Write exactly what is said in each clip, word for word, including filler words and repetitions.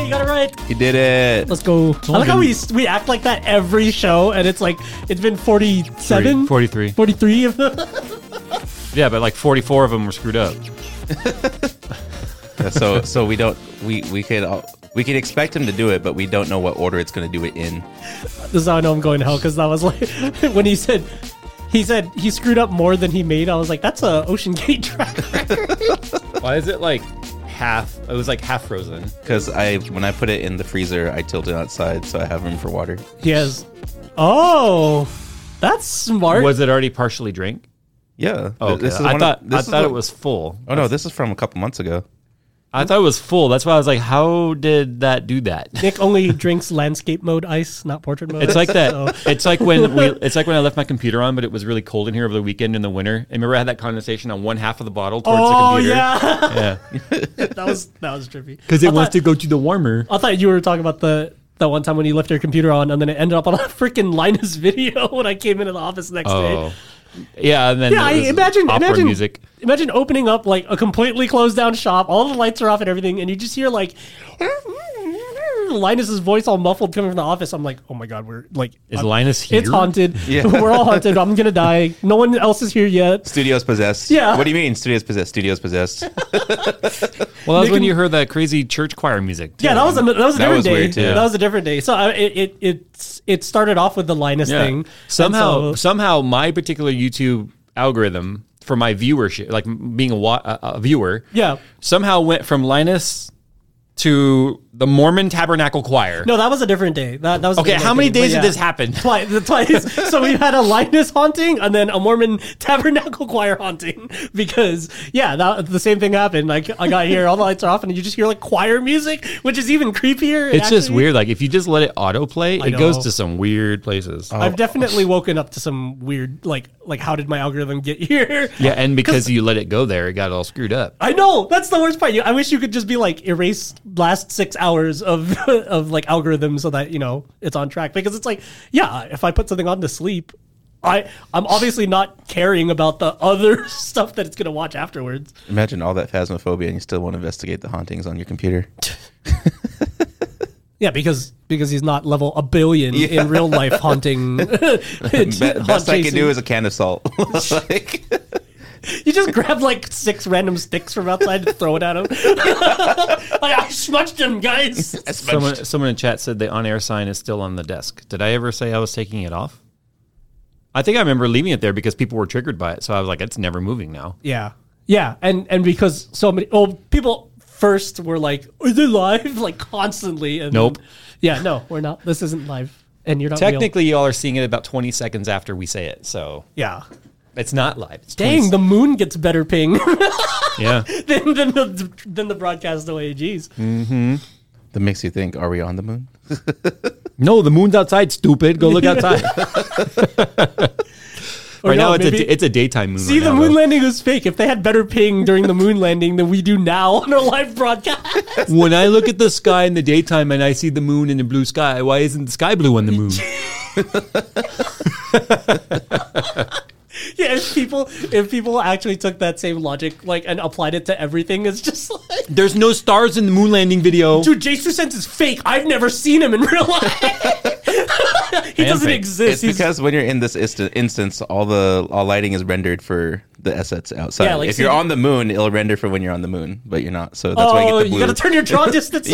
you got it right. You did it. Let's go. I like how we we act like that every show, and it's like it's been forty-seven, forty-three, forty-three of them. Yeah, but like forty-four of them were screwed up. Yeah, so so we don't we we could all, we could expect him to do it, but we don't know what order it's going to do it in. This is how I know I'm going to hell, because that was like when he said he said he screwed up more than he made. I was like, that's a Ocean Gate track record. Why is it like half? It was like half frozen. Because I when I put it in the freezer, I tilt it outside so I have room for water. He has. Oh, that's smart. Was it already partially drank? Yeah. Oh, okay. This is I one thought of, this I is thought what, it was full. Oh no, this is from a couple months ago. I thought it was full. That's why I was like, how did that do that? Nick only drinks landscape mode ice, not portrait mode. It's like that. So. It's like when we. It's like when I left my computer on, but it was really cold in here over the weekend in the winter. And remember, I had that condensation on one half of the bottle towards Oh the computer. yeah, Yeah, that was that was trippy. because I it wants thought- to go to the warmer. I thought you were talking about the that one time when you left your computer on, and then it ended up on a freaking Linus video when I came into the office the next day. Oh, yeah. And then Yeah, I it was imagine opera imagine music. imagine opening up like a completely closed down shop, all the lights are off and everything, and you just hear like Linus's voice all muffled coming from the office. I'm like, oh my god, we're like, Is I'm- Linus here? It's haunted. Yeah. We're all haunted. I'm gonna die. No one else is here yet. Studio's possessed. Yeah. What do you mean? Studio's possessed. Studio's possessed. Well, that was Nick when and- you heard that crazy church choir music. too. Yeah, that was a, that was a That different was day. weird, too. That was a different day. So I, it it it it started off with the Linus Yeah. thing. Somehow, And so- somehow, my particular YouTube algorithm for my viewership, like being a, wa- a, a viewer, yeah. somehow went from Linus to the Mormon Tabernacle Choir. No, that was a different day. That, that was a Okay, different how many day, days but did yeah. this happen? Twice, the twice. So we had a Linus haunting and then a Mormon Tabernacle Choir haunting because yeah, that the same thing happened. Like I got here, all the lights are off, and you just hear like choir music, which is even creepier. It's just actually. weird. Like if you just let it autoplay, I it goes know. to some weird places. I've definitely woken up to some weird like like how did my algorithm get here? Yeah, and because you let it go there, it got all screwed up. I know that's the worst part. You, I wish you could just be like erase last six hours of of like algorithms so that you know it's on track. Because it's like, yeah, if I put something on to sleep, I I'm obviously not caring about the other stuff that it's gonna watch afterwards. Imagine all that phasmophobia and you still want to investigate the hauntings on your computer. Yeah, because because he's not level a billion Yeah. in real life haunting. Be- best I can do is a can of salt. Like, You just grab like six random sticks from outside and throw it at him. Like, I smudged him, guys. Someone, someone in chat said the on-air sign is still on the desk. Did I ever say I was taking it off? I think I remember leaving it there because people were triggered by it. So I was like, it's never moving now. Yeah, yeah, and and because so many oh people first were like, "Is it live?" Like constantly. And Nope. Yeah, no, we're not. This isn't live, and you're not real. Technically, y'all are seeing it about twenty seconds after we say it. So Yeah. it's not live. It's Dang, twenty the moon gets better ping yeah. than, than the than the broadcast away. Jeez. that makes you think, are we on the moon? No, the moon's outside, stupid. Go look outside. Or right no, now, it's a, maybe- it's a daytime moon. See, right the now, moon though. landing was fake. If they had better ping during the moon landing than we do now on a live broadcast. When I look at the sky in the daytime and I see the moon in the blue sky, why isn't the sky blue on the moon? Yeah, if people if people actually took that same logic like and applied it to everything, it's just like, There's no stars in the moon landing video. dude, Jesus Sense is fake. I've never seen him in real life. He am doesn't fake. exist. It's He's- because when you're in this ist- instance, all the all lighting is rendered for the assets outside. Yeah, like, if see- you're on the moon, it'll render for when you're on the moon, but you're not. So that's why you oh, get the you blue. gotta turn your draw distance.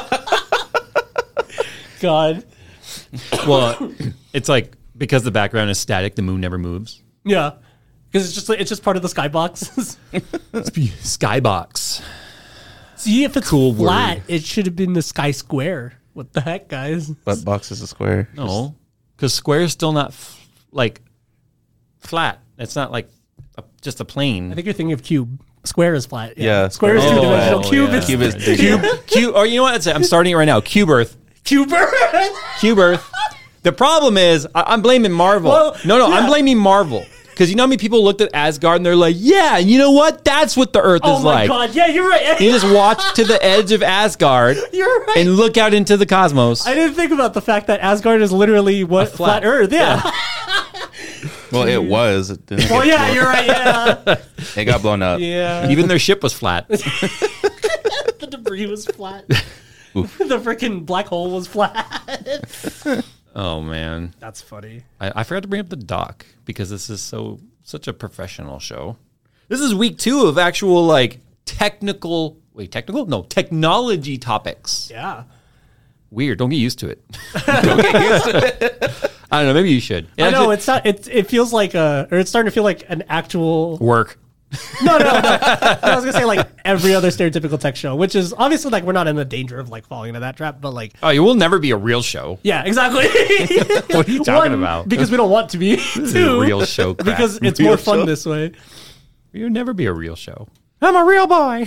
God, Well, it's like because the background is static, the moon never moves. yeah, because it's just like, it's just part of the skybox. Skybox. See, if it's Cool flat, word. it should have been the sky square. What the heck, guys? But box is a square. No, because square is still not f- like flat. It's not like a, just a plane. I think you're thinking of cube. Square is flat. Yeah, square is square- two dimensional. Oh, Cube yeah. is Cube is big. Cube, cube, or you know what? That's it. I'm starting it right now. Cube Earth. cube. Cube Earth. The problem is, I, I'm blaming Marvel. Well, no, no, yeah. I'm blaming Marvel. Because you know how many people looked at Asgard and they're like, yeah, you know what? That's what the Earth Oh is my like. god! Yeah, you're right. You just watch to the edge of Asgard You're right. and look out into the cosmos. I didn't think about the fact that Asgard is literally what flat- flat, Earth. Yeah. Well, it was. It, didn't Well, get yeah, blown- you're right. Yeah. it got blown up. Yeah. Even their ship was flat. The debris was flat. the freaking black hole was flat. Oh man, That's funny. I, I forgot to bring up the doc because this is so such a professional show. This is week two of actual like technical. Wait, technical? No, technology topics. Yeah. Weird. Don't get used to it. Don't get used to it. I don't know. Maybe you should. It I know actually- it's not. It it feels like a, or it's starting to feel like an actual. work. No, no, no. I was gonna say like every other stereotypical tech show, which is obviously like we're not in the danger of like falling into that trap, but like Oh, you will never be a real show. yeah, exactly. What are you talking One, about? Because we don't want to be. This is Two, a real show. Crap. because it's Real more fun show? this way. You'll never be a real show. I'm a real boy.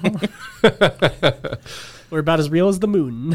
We're about as real as the moon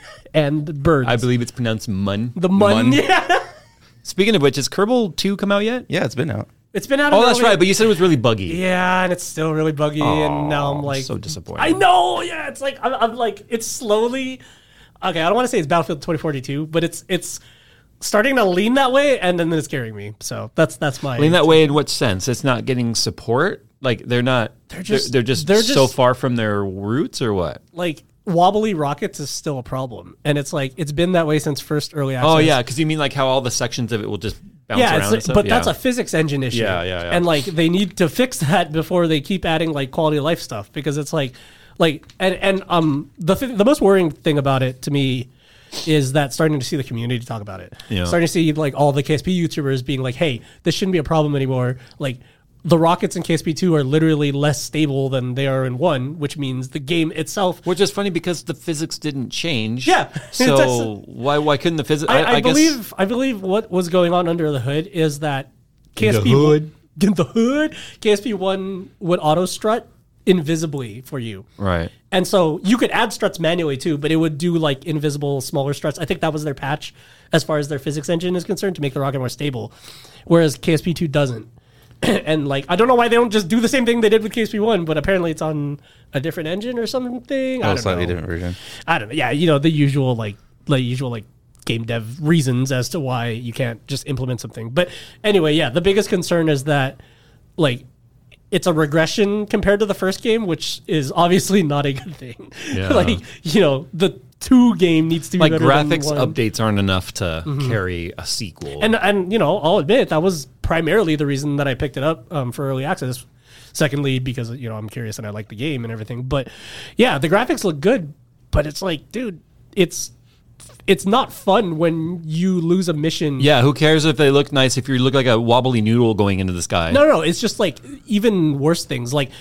and the birds. I believe it's pronounced mun. the mun. Mun. Yeah, Speaking of which, has Kerbal two come out yet? Yeah, it's been out. it's been out. Oh, of that's early- right. But you said it was really buggy. Yeah, and it's still really buggy, and now I'm Oh, like, so disappointed. I know. Yeah, it's like I'm, I'm like it's slowly. Okay, I don't want to say it's Battlefield twenty forty-two, but it's it's starting to lean that way, and then it's scaring me. So that's that's my Lean that way in what sense? It's not getting support. Like they're not. They're just- They're, just. they're so just- far from their roots, or what? like wobbly rockets is still a problem, and it's like it's been that way since first early access. Oh yeah, because you mean like how all the sections of it will just bounce Yeah, around. it's and like, stuff? but Yeah. that's a physics engine issue. Yeah, yeah, yeah. And like they need to fix that before they keep adding like quality of life stuff because it's like, like and and um the th- the most worrying thing about it to me is that starting to see the community talk about it. Yeah. Starting to see like all the K S P YouTubers being like, hey, this shouldn't be a problem anymore. Like the rockets in K S P two are literally less stable than they are in one, which means the game itself. Which is funny because the physics didn't change. Yeah. So That's- why why couldn't the physics? I, I, guess- believe I believe what was going on under the hood is that K S P the hood? in the hood K S P one would auto strut invisibly for you. Right. And so you could add struts manually too, but it would do like invisible smaller struts. I think that was their patch as far as their physics engine is concerned to make the rocket more stable. Whereas K S P two doesn't. And like I don't know why they don't just do the same thing they did with K S P one, but apparently it's on a different engine or something. I Oh, don't slightly know. different version. I don't know. Yeah, you know the usual like the usual like game dev reasons as to why you can't just implement something. But anyway, yeah, the biggest concern is that like it's a regression compared to the first game, which is obviously not a good thing. Yeah. Like you know the two game needs to be Like better than graphics one. updates aren't enough to carry a sequel. And and you know I'll admit that was primarily the reason that I picked it up um, for early access. Secondly, because you know I'm curious and I like the game and everything. But yeah, the graphics look good, but it's like, dude, it's it's not fun when you lose a mission. yeah, who cares if they look nice if you look like a wobbly noodle going into the sky? No, no, no, it's just like even worse things. Like,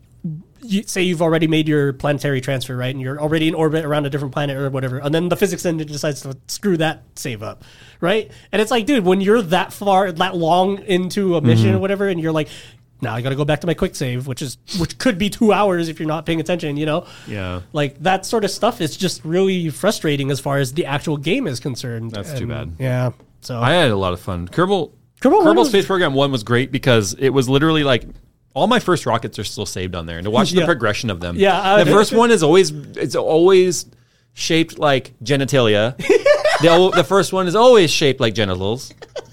you, say you've already made your planetary transfer, right? And you're already in orbit around a different planet or whatever. And then the physics engine decides to screw that save up, right? And it's like, dude, when you're that far, that long into a mission or whatever, and you're like, now I got to go back to my quick save, which is which could be two hours if you're not paying attention, you know? Yeah. Like that sort of stuff is just really frustrating as far as the actual game is concerned. That's too And, bad. Yeah. So I had a lot of fun. Kerbal, Kerbal one Kerbal was- Space Program one was great because it was literally like all my first rockets are still saved on there, and to watch the Yeah. progression of them. Yeah, uh, the first one is always it's always shaped like genitalia. the o- the first one is always shaped like genitals,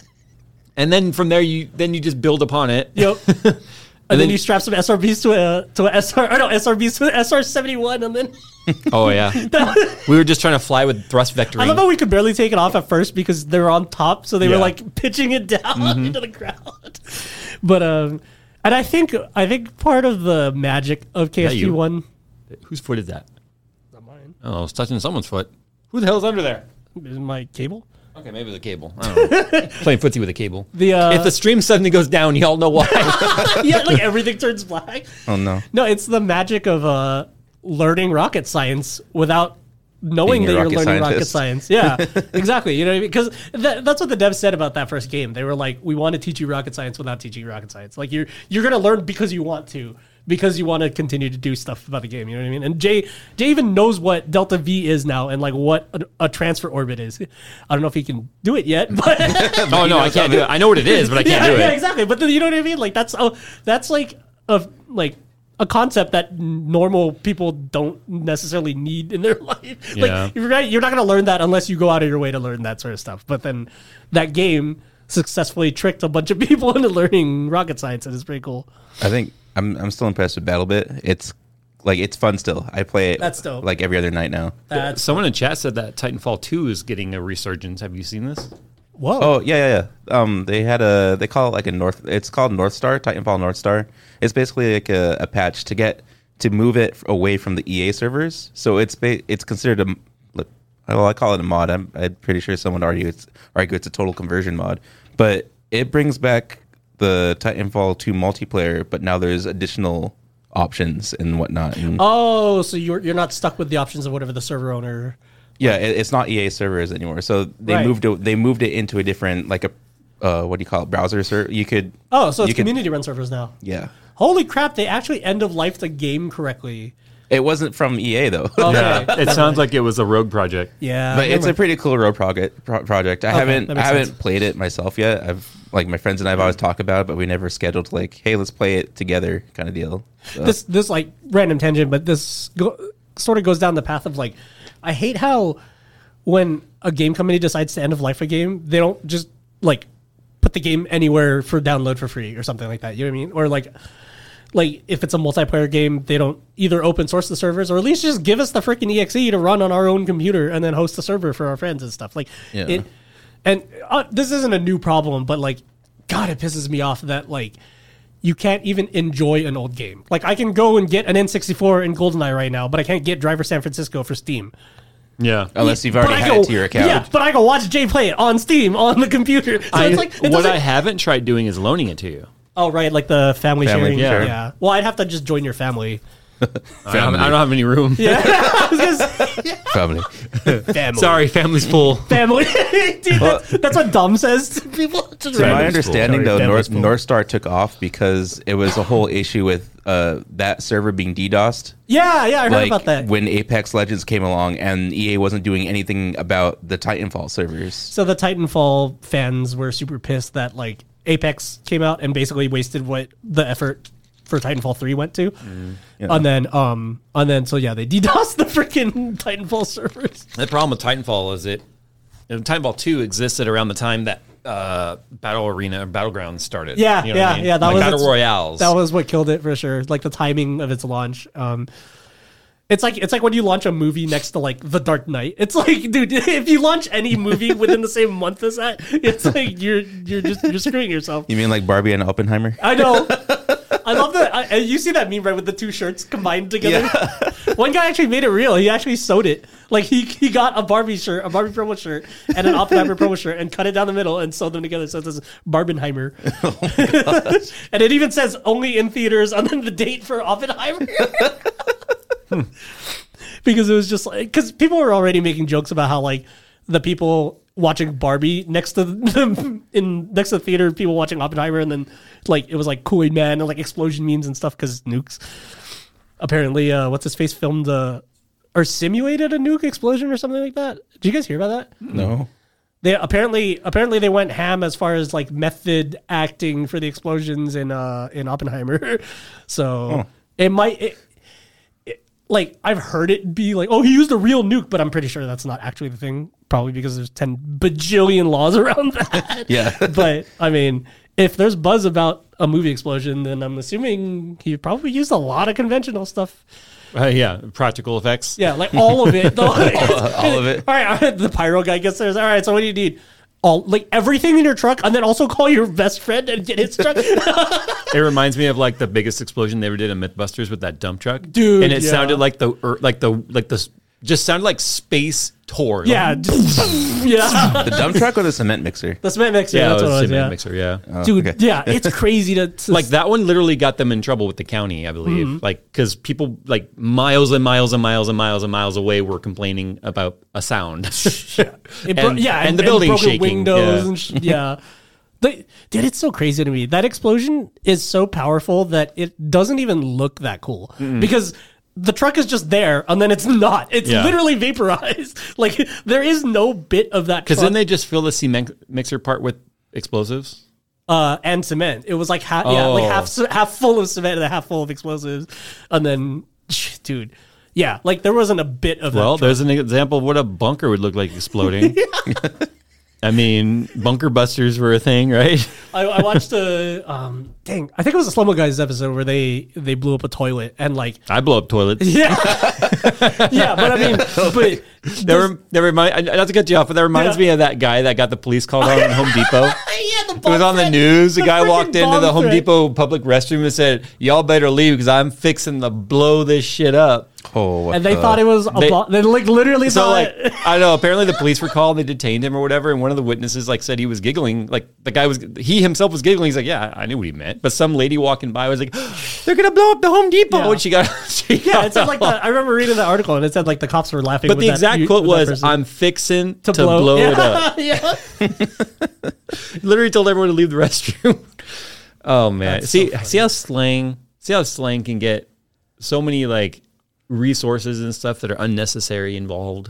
and then from there you then you just build upon it. Yep. And, then, then- you strap some S R Bs to a to a S R or no S R Bs to an S R seventy-one, and then Oh yeah, we were just trying to fly with thrust vectoring. I love how we could barely take it off at first because they were on top, so they were Yeah. like pitching it down into the ground. But um, and I think I think part of the magic of K S P you? one. Whose foot is that? Not mine. Oh, it's touching someone's foot. Who the hell's under there? Is my cable? Okay, maybe the cable. I don't know. Playing footsie with a cable. The uh, If the stream suddenly goes down, y'all know why. yeah, like everything turns black. Oh no. No, it's the magic of uh, learning rocket science without knowing Being a that you're rocket learning rocket scientist. science. Yeah, exactly. You know what I mean? Because th- that's what the devs said about that first game. They were like, "We want to teach you rocket science without teaching you rocket science. Like you're you're gonna learn because you want to." Because you want to continue to do stuff about the game, you know what I mean? And Jay, Jay even knows what Delta V is now, and like what a, a transfer orbit is. I don't know if he can do it yet, but Oh no, I can't do it. I know what it is, but I can't yeah, do yeah, it. exactly. But then, you know what I mean? Like that's oh, that's like a like a concept that normal people don't necessarily need in their life. Like Yeah. you're right, you're not going to learn that unless you go out of your way to learn that sort of stuff. But then that game successfully tricked a bunch of people into learning rocket science, and it's pretty cool. I think I'm I'm still impressed with BattleBit. It's like it's fun still. I play it That's dope. like every other night now. That's Someone in chat said that Titanfall two is getting a resurgence. Have you seen this? whoa. Oh yeah, yeah, yeah. Um, they had a they call it like a North. It's called North Star, Titanfall North Star. It's basically like a, a patch to get to move it away from the E A servers. So it's ba- it's considered a well, I call it a mod. I'm, I'm pretty sure someone would argue it's argue it's a total conversion mod, but it brings back the Titanfall two multiplayer. But now there's additional options and whatnot. And Oh, so you're you're not stuck with the options of whatever the server owner. yeah, it, it's not E A servers anymore. So they Right. moved it, they moved it into a different like a uh, what do you call it browser server. You could Oh, so it's you could- community run servers now. yeah. Holy crap! They actually end of life the game correctly. It wasn't from E A though. Okay. It sounds like it was a rogue project. Yeah, But it's never a pretty cool road project. Pro- project. I Okay, haven't that I makes haven't sense. played it myself yet. I've like my friends and I've always talked about it, but we never scheduled like, hey, let's play it together, kind of deal. So, this this like random tangent, but this go, sort of goes down the path of like, I hate how when a game company decides to end of life a game, they don't just like put the game anywhere for download for free or something like that. You know what I mean? Or like, like if it's a multiplayer game, they don't either open source the servers or at least just give us the freaking E X E to run on our own computer and then host the server for our friends and stuff. Like Yeah. it, and uh, this isn't a new problem, but like, God, it pisses me off that like you can't even enjoy an old game. Like I can go and get an N sixty-four and GoldenEye right now, but I can't get Driver San Francisco for Steam. Yeah. unless you've But already I had go- it to your account. Yeah, but I can watch Jay play it on Steam on the computer. So I, it's like it what doesn't- I haven't tried doing is loaning it to you. oh right, like the family, Family sharing. share. Yeah. Well, I'd have to just join your family. I don't, I don't have any room. Yeah. I was gonna say, Family. family. Sorry, family's full. Family. Dude, that's, that's what Dom says to people. Just To my random- understanding, Sorry, though, family's North, full. North Star took off because it was a whole issue with uh, that server being DDoSed. Yeah, yeah, I heard Like about that. when Apex Legends came along and E A wasn't doing anything about the Titanfall servers. So the Titanfall fans were super pissed that like Apex came out and basically wasted what the effort for Titanfall three went to. Yeah. And then um and then so yeah, they DDoSed the freaking Titanfall servers. The problem with Titanfall is it, you know, Titanfall two existed around the time that uh, Battle Arena or Battlegrounds started. Yeah, You know what yeah, I mean? yeah. That Like was Battle its- Royales. That was what killed it for sure. Like the timing of its launch. Um It's like it's like when you launch a movie next to like The Dark Knight. It's like, dude, if you launch any movie within the same month as that, it's like you're you're just you're screwing yourself. You mean like Barbie and Oppenheimer? I know. I love that. I, and you see that meme right with the two shirts combined together. One guy actually made it real. He actually sewed it. Like he he got a Barbie shirt, a Barbie promo shirt, and an Oppenheimer promo shirt, and cut it down the middle and sewed them together. So it says Barbenheimer. And it even says only in theaters, and then the date for Oppenheimer. Because it was just like, because people were already making jokes about how like the people watching Barbie next to the, in next to the theater, people watching Oppenheimer, and then like it was like Kool-Aid Man and like explosion memes and stuff because nukes. Apparently, uh, what's his face filmed uh, or simulated a nuke explosion or something like that. Did you guys hear about that? No. They apparently apparently they went ham as far as like method acting for the explosions in uh in Oppenheimer. So it might it, it, like I've heard it be like, oh, he used a real nuke, but I'm pretty sure that's not actually the thing. Probably because there's ten bajillion laws around that. Yeah. But I mean, if there's buzz about a movie explosion, then I'm assuming he probably used a lot of conventional stuff. Uh, yeah, practical effects. Yeah, like all of it. though. All of it. All right, all right, the pyro guy gets there. All right, so what do you need? All like everything in your truck, and then also call your best friend and get his truck. It reminds me of like the biggest explosion they ever did in Mythbusters with that dump truck, Dude, And it yeah. sounded like the er, like the like the just sounded like space tour. yeah, just- yeah. The dump truck or the cement mixer? The cement mixer. yeah, that's it what was it was. cement Yeah. mixer. Yeah, Oh, Dude, okay. yeah, it's crazy to, to like that one literally got them in trouble with the county, I believe. Mm-hmm. Like because people like miles and miles and miles and miles and miles away were complaining about a sound. It bro- and- yeah, and the building broken shaking, windows yeah. and sh- yeah. The, dude, it's so crazy to me. That explosion is so powerful that it doesn't even look that cool because the truck is just there and then it's not. It's Yeah. literally vaporized. Like there is no bit of that. Because truck, then they just fill the cement mixer part with explosives. uh, and cement. It was like half, yeah, like Oh. half c- half full of cement and half full of explosives, and then, dude, yeah, like there wasn't a bit of Well, that. truck. there's an example of what a bunker would look like exploding. I mean, bunker busters were a thing, right? I, I watched a um, dang. I think it was a Slow Mo Guys episode where they they blew up a toilet and like I blow up toilets. yeah, yeah. But I mean, but That, rem- that remind, not to cut you off, but that reminds Yeah. me of that guy that got the police called on at Home Depot. yeah, the It was on the threat. news. The, The guy freaking walked into bomb the Home threat. Depot public restroom and said, "Y'all better leave because I'm fixing to blow this shit up." Oh, what And they the- thought it was a They- bo- they like literally So thought like, I don't know. Apparently, the police were called. They detained him or whatever. And one of the witnesses like said he was giggling. Like the guy was, he himself was giggling. He's like, "Yeah, I knew what he meant." But some lady walking by was like, "They're gonna blow up the Home Depot." Yeah. And she got, she yeah, got it said like that. I remember reading the article and it said like the cops were laughing. But with the that- exact you- quote with that was, person. "I'm fixing to, blow, yeah. it up." yeah. Literally told everyone to leave the restroom. Oh man, That's see, so funny. see how slang, see how slang can get so many like resources and stuff that are unnecessary involved.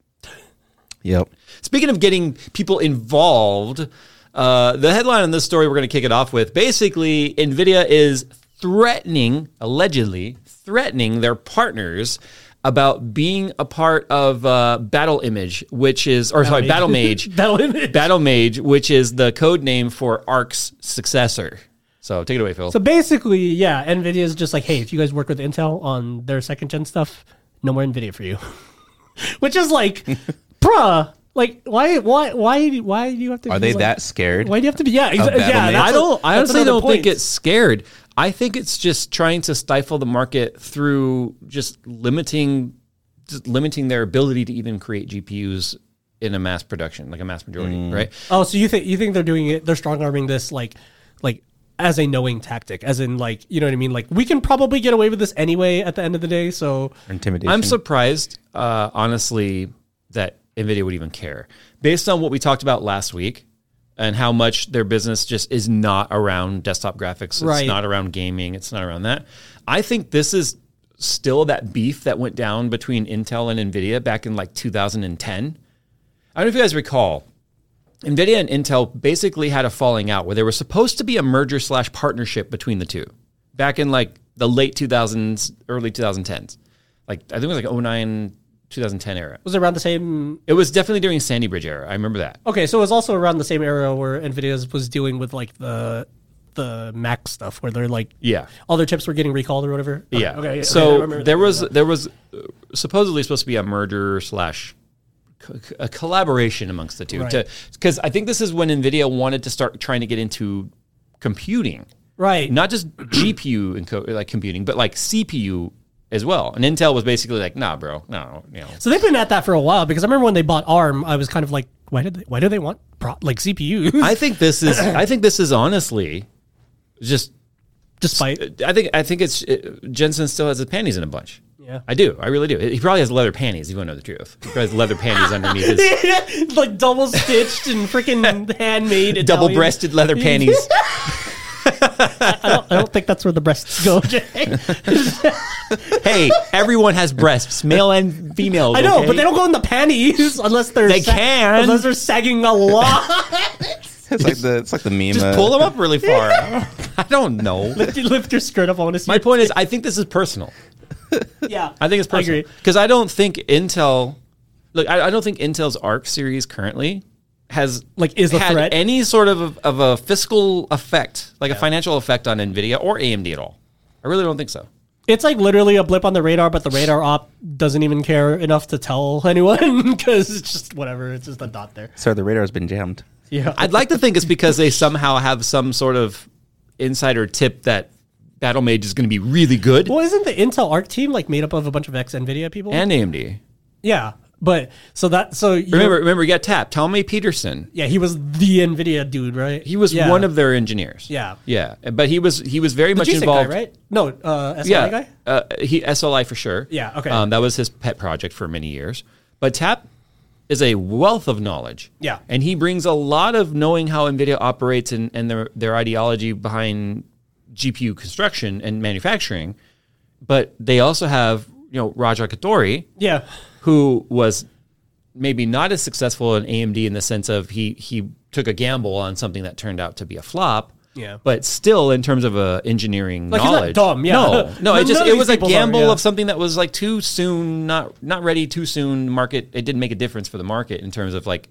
Yep. Speaking of getting people involved, uh, the headline on this story we're going to kick it off with. Basically, NVIDIA is threatening, allegedly threatening their partners about being a part of uh, Battle Image, which is, or sorry, Battle Mage. Battle Image. Battle Mage, which is the code name for Ark's successor. So take it away, Phil. So basically, yeah, NVIDIA is just like, hey, if you guys work with Intel on their second gen stuff, no more NVIDIA for you. Which is like, bruh, like why, why, why, why do you have to? Are they like, that scared? Why do you have to be? Yeah, exa- Battle yeah. Mage? that's I a- don't. I that's honestly another don't think point. it's scared. I think it's just trying to stifle the market through just limiting, just limiting their ability to even create G P Us in a mass production, like a mass majority, right? Oh, so you think you think they're doing it? They're strong arming this like, like as a knowing tactic, as in like you know what I mean? Like we can probably get away with this anyway at the end of the day. So Intimidation. I'm surprised, uh, honestly, that NVIDIA would even care, based on what we talked about last week. And how much their business just is not around desktop graphics. It's Right. not around gaming. It's not around that. I think this is still that beef that went down between Intel and NVIDIA back in like two thousand ten. I don't know if you guys recall. NVIDIA and Intel basically had a falling out where there was supposed to be a merger slash partnership between the two back in like the late two thousands, early twenty tens. Like I think it was like oh nine, twenty ten era. was it around the same? It was definitely during Sandy Bridge era. I remember that. Okay, so it was also around the same era where NVIDIA was dealing with like the the Mac stuff, where they're like Yeah. all their chips were getting recalled or whatever. Okay, Yeah. Okay. okay, I So remember there that. was there was uh, supposedly supposed to be a merger slash co- a collaboration amongst the two. Right. Because I think this is when NVIDIA wanted to start trying to get into computing, right. not just G P U and co- like computing, but like C P U as well. And Intel was basically like, nah, bro, no, you know. So they've been at that for a while because I remember when they bought ARM, I was kind of like, why did they, why do they want pro, like C P Us? I think this is I think this is honestly just Despite I think I think it's it, Jensen still has his panties in a bunch. yeah, I do. I really do. He probably has leather panties, if you want to know the truth. He probably has leather panties underneath his like double stitched and freaking handmade, Italian. double-breasted leather panties. I don't, I don't think that's where the breasts go, Jay. Hey, everyone has breasts, male and female. I know, okay? but they don't go in the panties unless they're They can. unless they're sagging a lot. It's like the it's like the meme. just uh, pull them up really far. I don't know. lift, you lift your skirt up. I want to see. My your- point is, I think this is personal. yeah, I think it's personal agree. because I don't think Intel. Look, I, I don't think Intel's Arc series currently has Like, is a had threat? any sort of of a fiscal effect, like a financial effect on Nvidia or A M D at all. I really don't think so. It's like literally a blip on the radar, but the radar op doesn't even care enough to tell anyone because it's just whatever. It's just a dot there. Sir, the radar's been jammed. Yeah, I'd like to think it's because they somehow have some sort of insider tip that Battle Mage is going to be really good, well, isn't the Intel Arc team like made up of a bunch of ex Nvidia people? and A M D. yeah, but so that so you Remember, remember, you got tapped. Tommy Peterson. yeah, he was the Nvidia dude, right? He was yeah. one of their engineers. Yeah. yeah, but he was he was very the much G S I C involved. guy, right? No, uh, S L I Yeah, guy. uh, he S L I for sure. Yeah, okay. Um, that was his pet project for many years. But Tap is a wealth of knowledge. Yeah. and he brings a lot of knowing how NVIDIA operates and, and their their ideology behind G P U construction and manufacturing. But they also have you know Raja Katori, Yeah, who was maybe not as successful in A M D in the sense of he he took a gamble on something that turned out to be a flop. Yeah. But still, in terms of uh, engineering Like, he's not knowledge, dumb, yeah. no, no, None it just of it these was a people are, gamble yeah. of something that was like too soon, not not ready too soon. Market, it didn't make a difference for the market in terms of like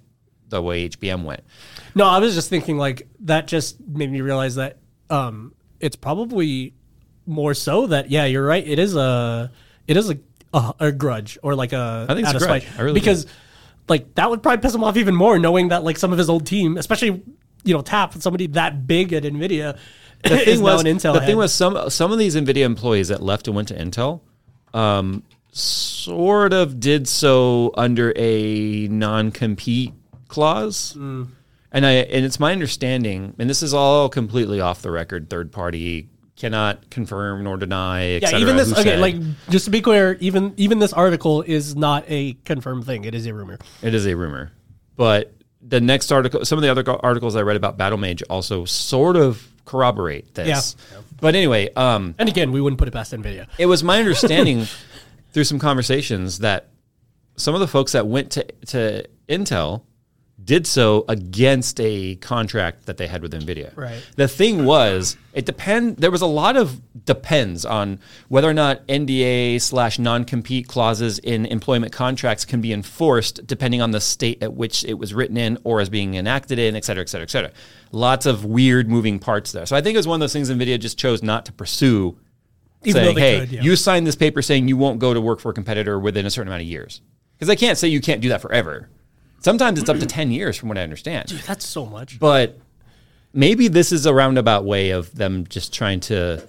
the way H B M went. No, I was just thinking like that just made me realize that um, it's probably more so that yeah, you're right. It is a it is a a, a grudge or like a I think it's out a of grudge. spite. I really because do. like that would probably piss him off even more, knowing that like some of his old team, especially you know Tap, somebody that big at Nvidia, The is thing now was, an Intel the head. thing was some some of these NVIDIA employees that left and went to Intel, um, sort of did so under a non-compete clause. Mm. And I and it's my understanding, and this is all completely off the record, third party, cannot confirm nor deny, et yeah, cetera, even this who okay, said. like just to be clear, even even this article is not a confirmed thing. It is a rumor. It is a rumor. But the next article, some of the other articles I read about Battlemage also sort of corroborate this. Yeah. But anyway, um, And again, we wouldn't put it past Nvidia. it was my understanding through some conversations that some of the folks that went to, to Intel did so against a contract that they had with NVIDIA. Right. The thing was, it depend. There was a lot of depends on whether or not N D A slash non-compete clauses in employment contracts can be enforced depending on the state at which it was written in or as being enacted in, et cetera, et cetera, et cetera. Lots of weird moving parts there. So I think it was one of those things NVIDIA just chose not to pursue, Even saying, though they hey, could, yeah. you signed this paper saying you won't go to work for a competitor within a certain amount of years. Because they can't say you can't do that forever. Sometimes it's up to ten years from what I understand. Dude, that's so much. But maybe this is a roundabout way of them just trying to,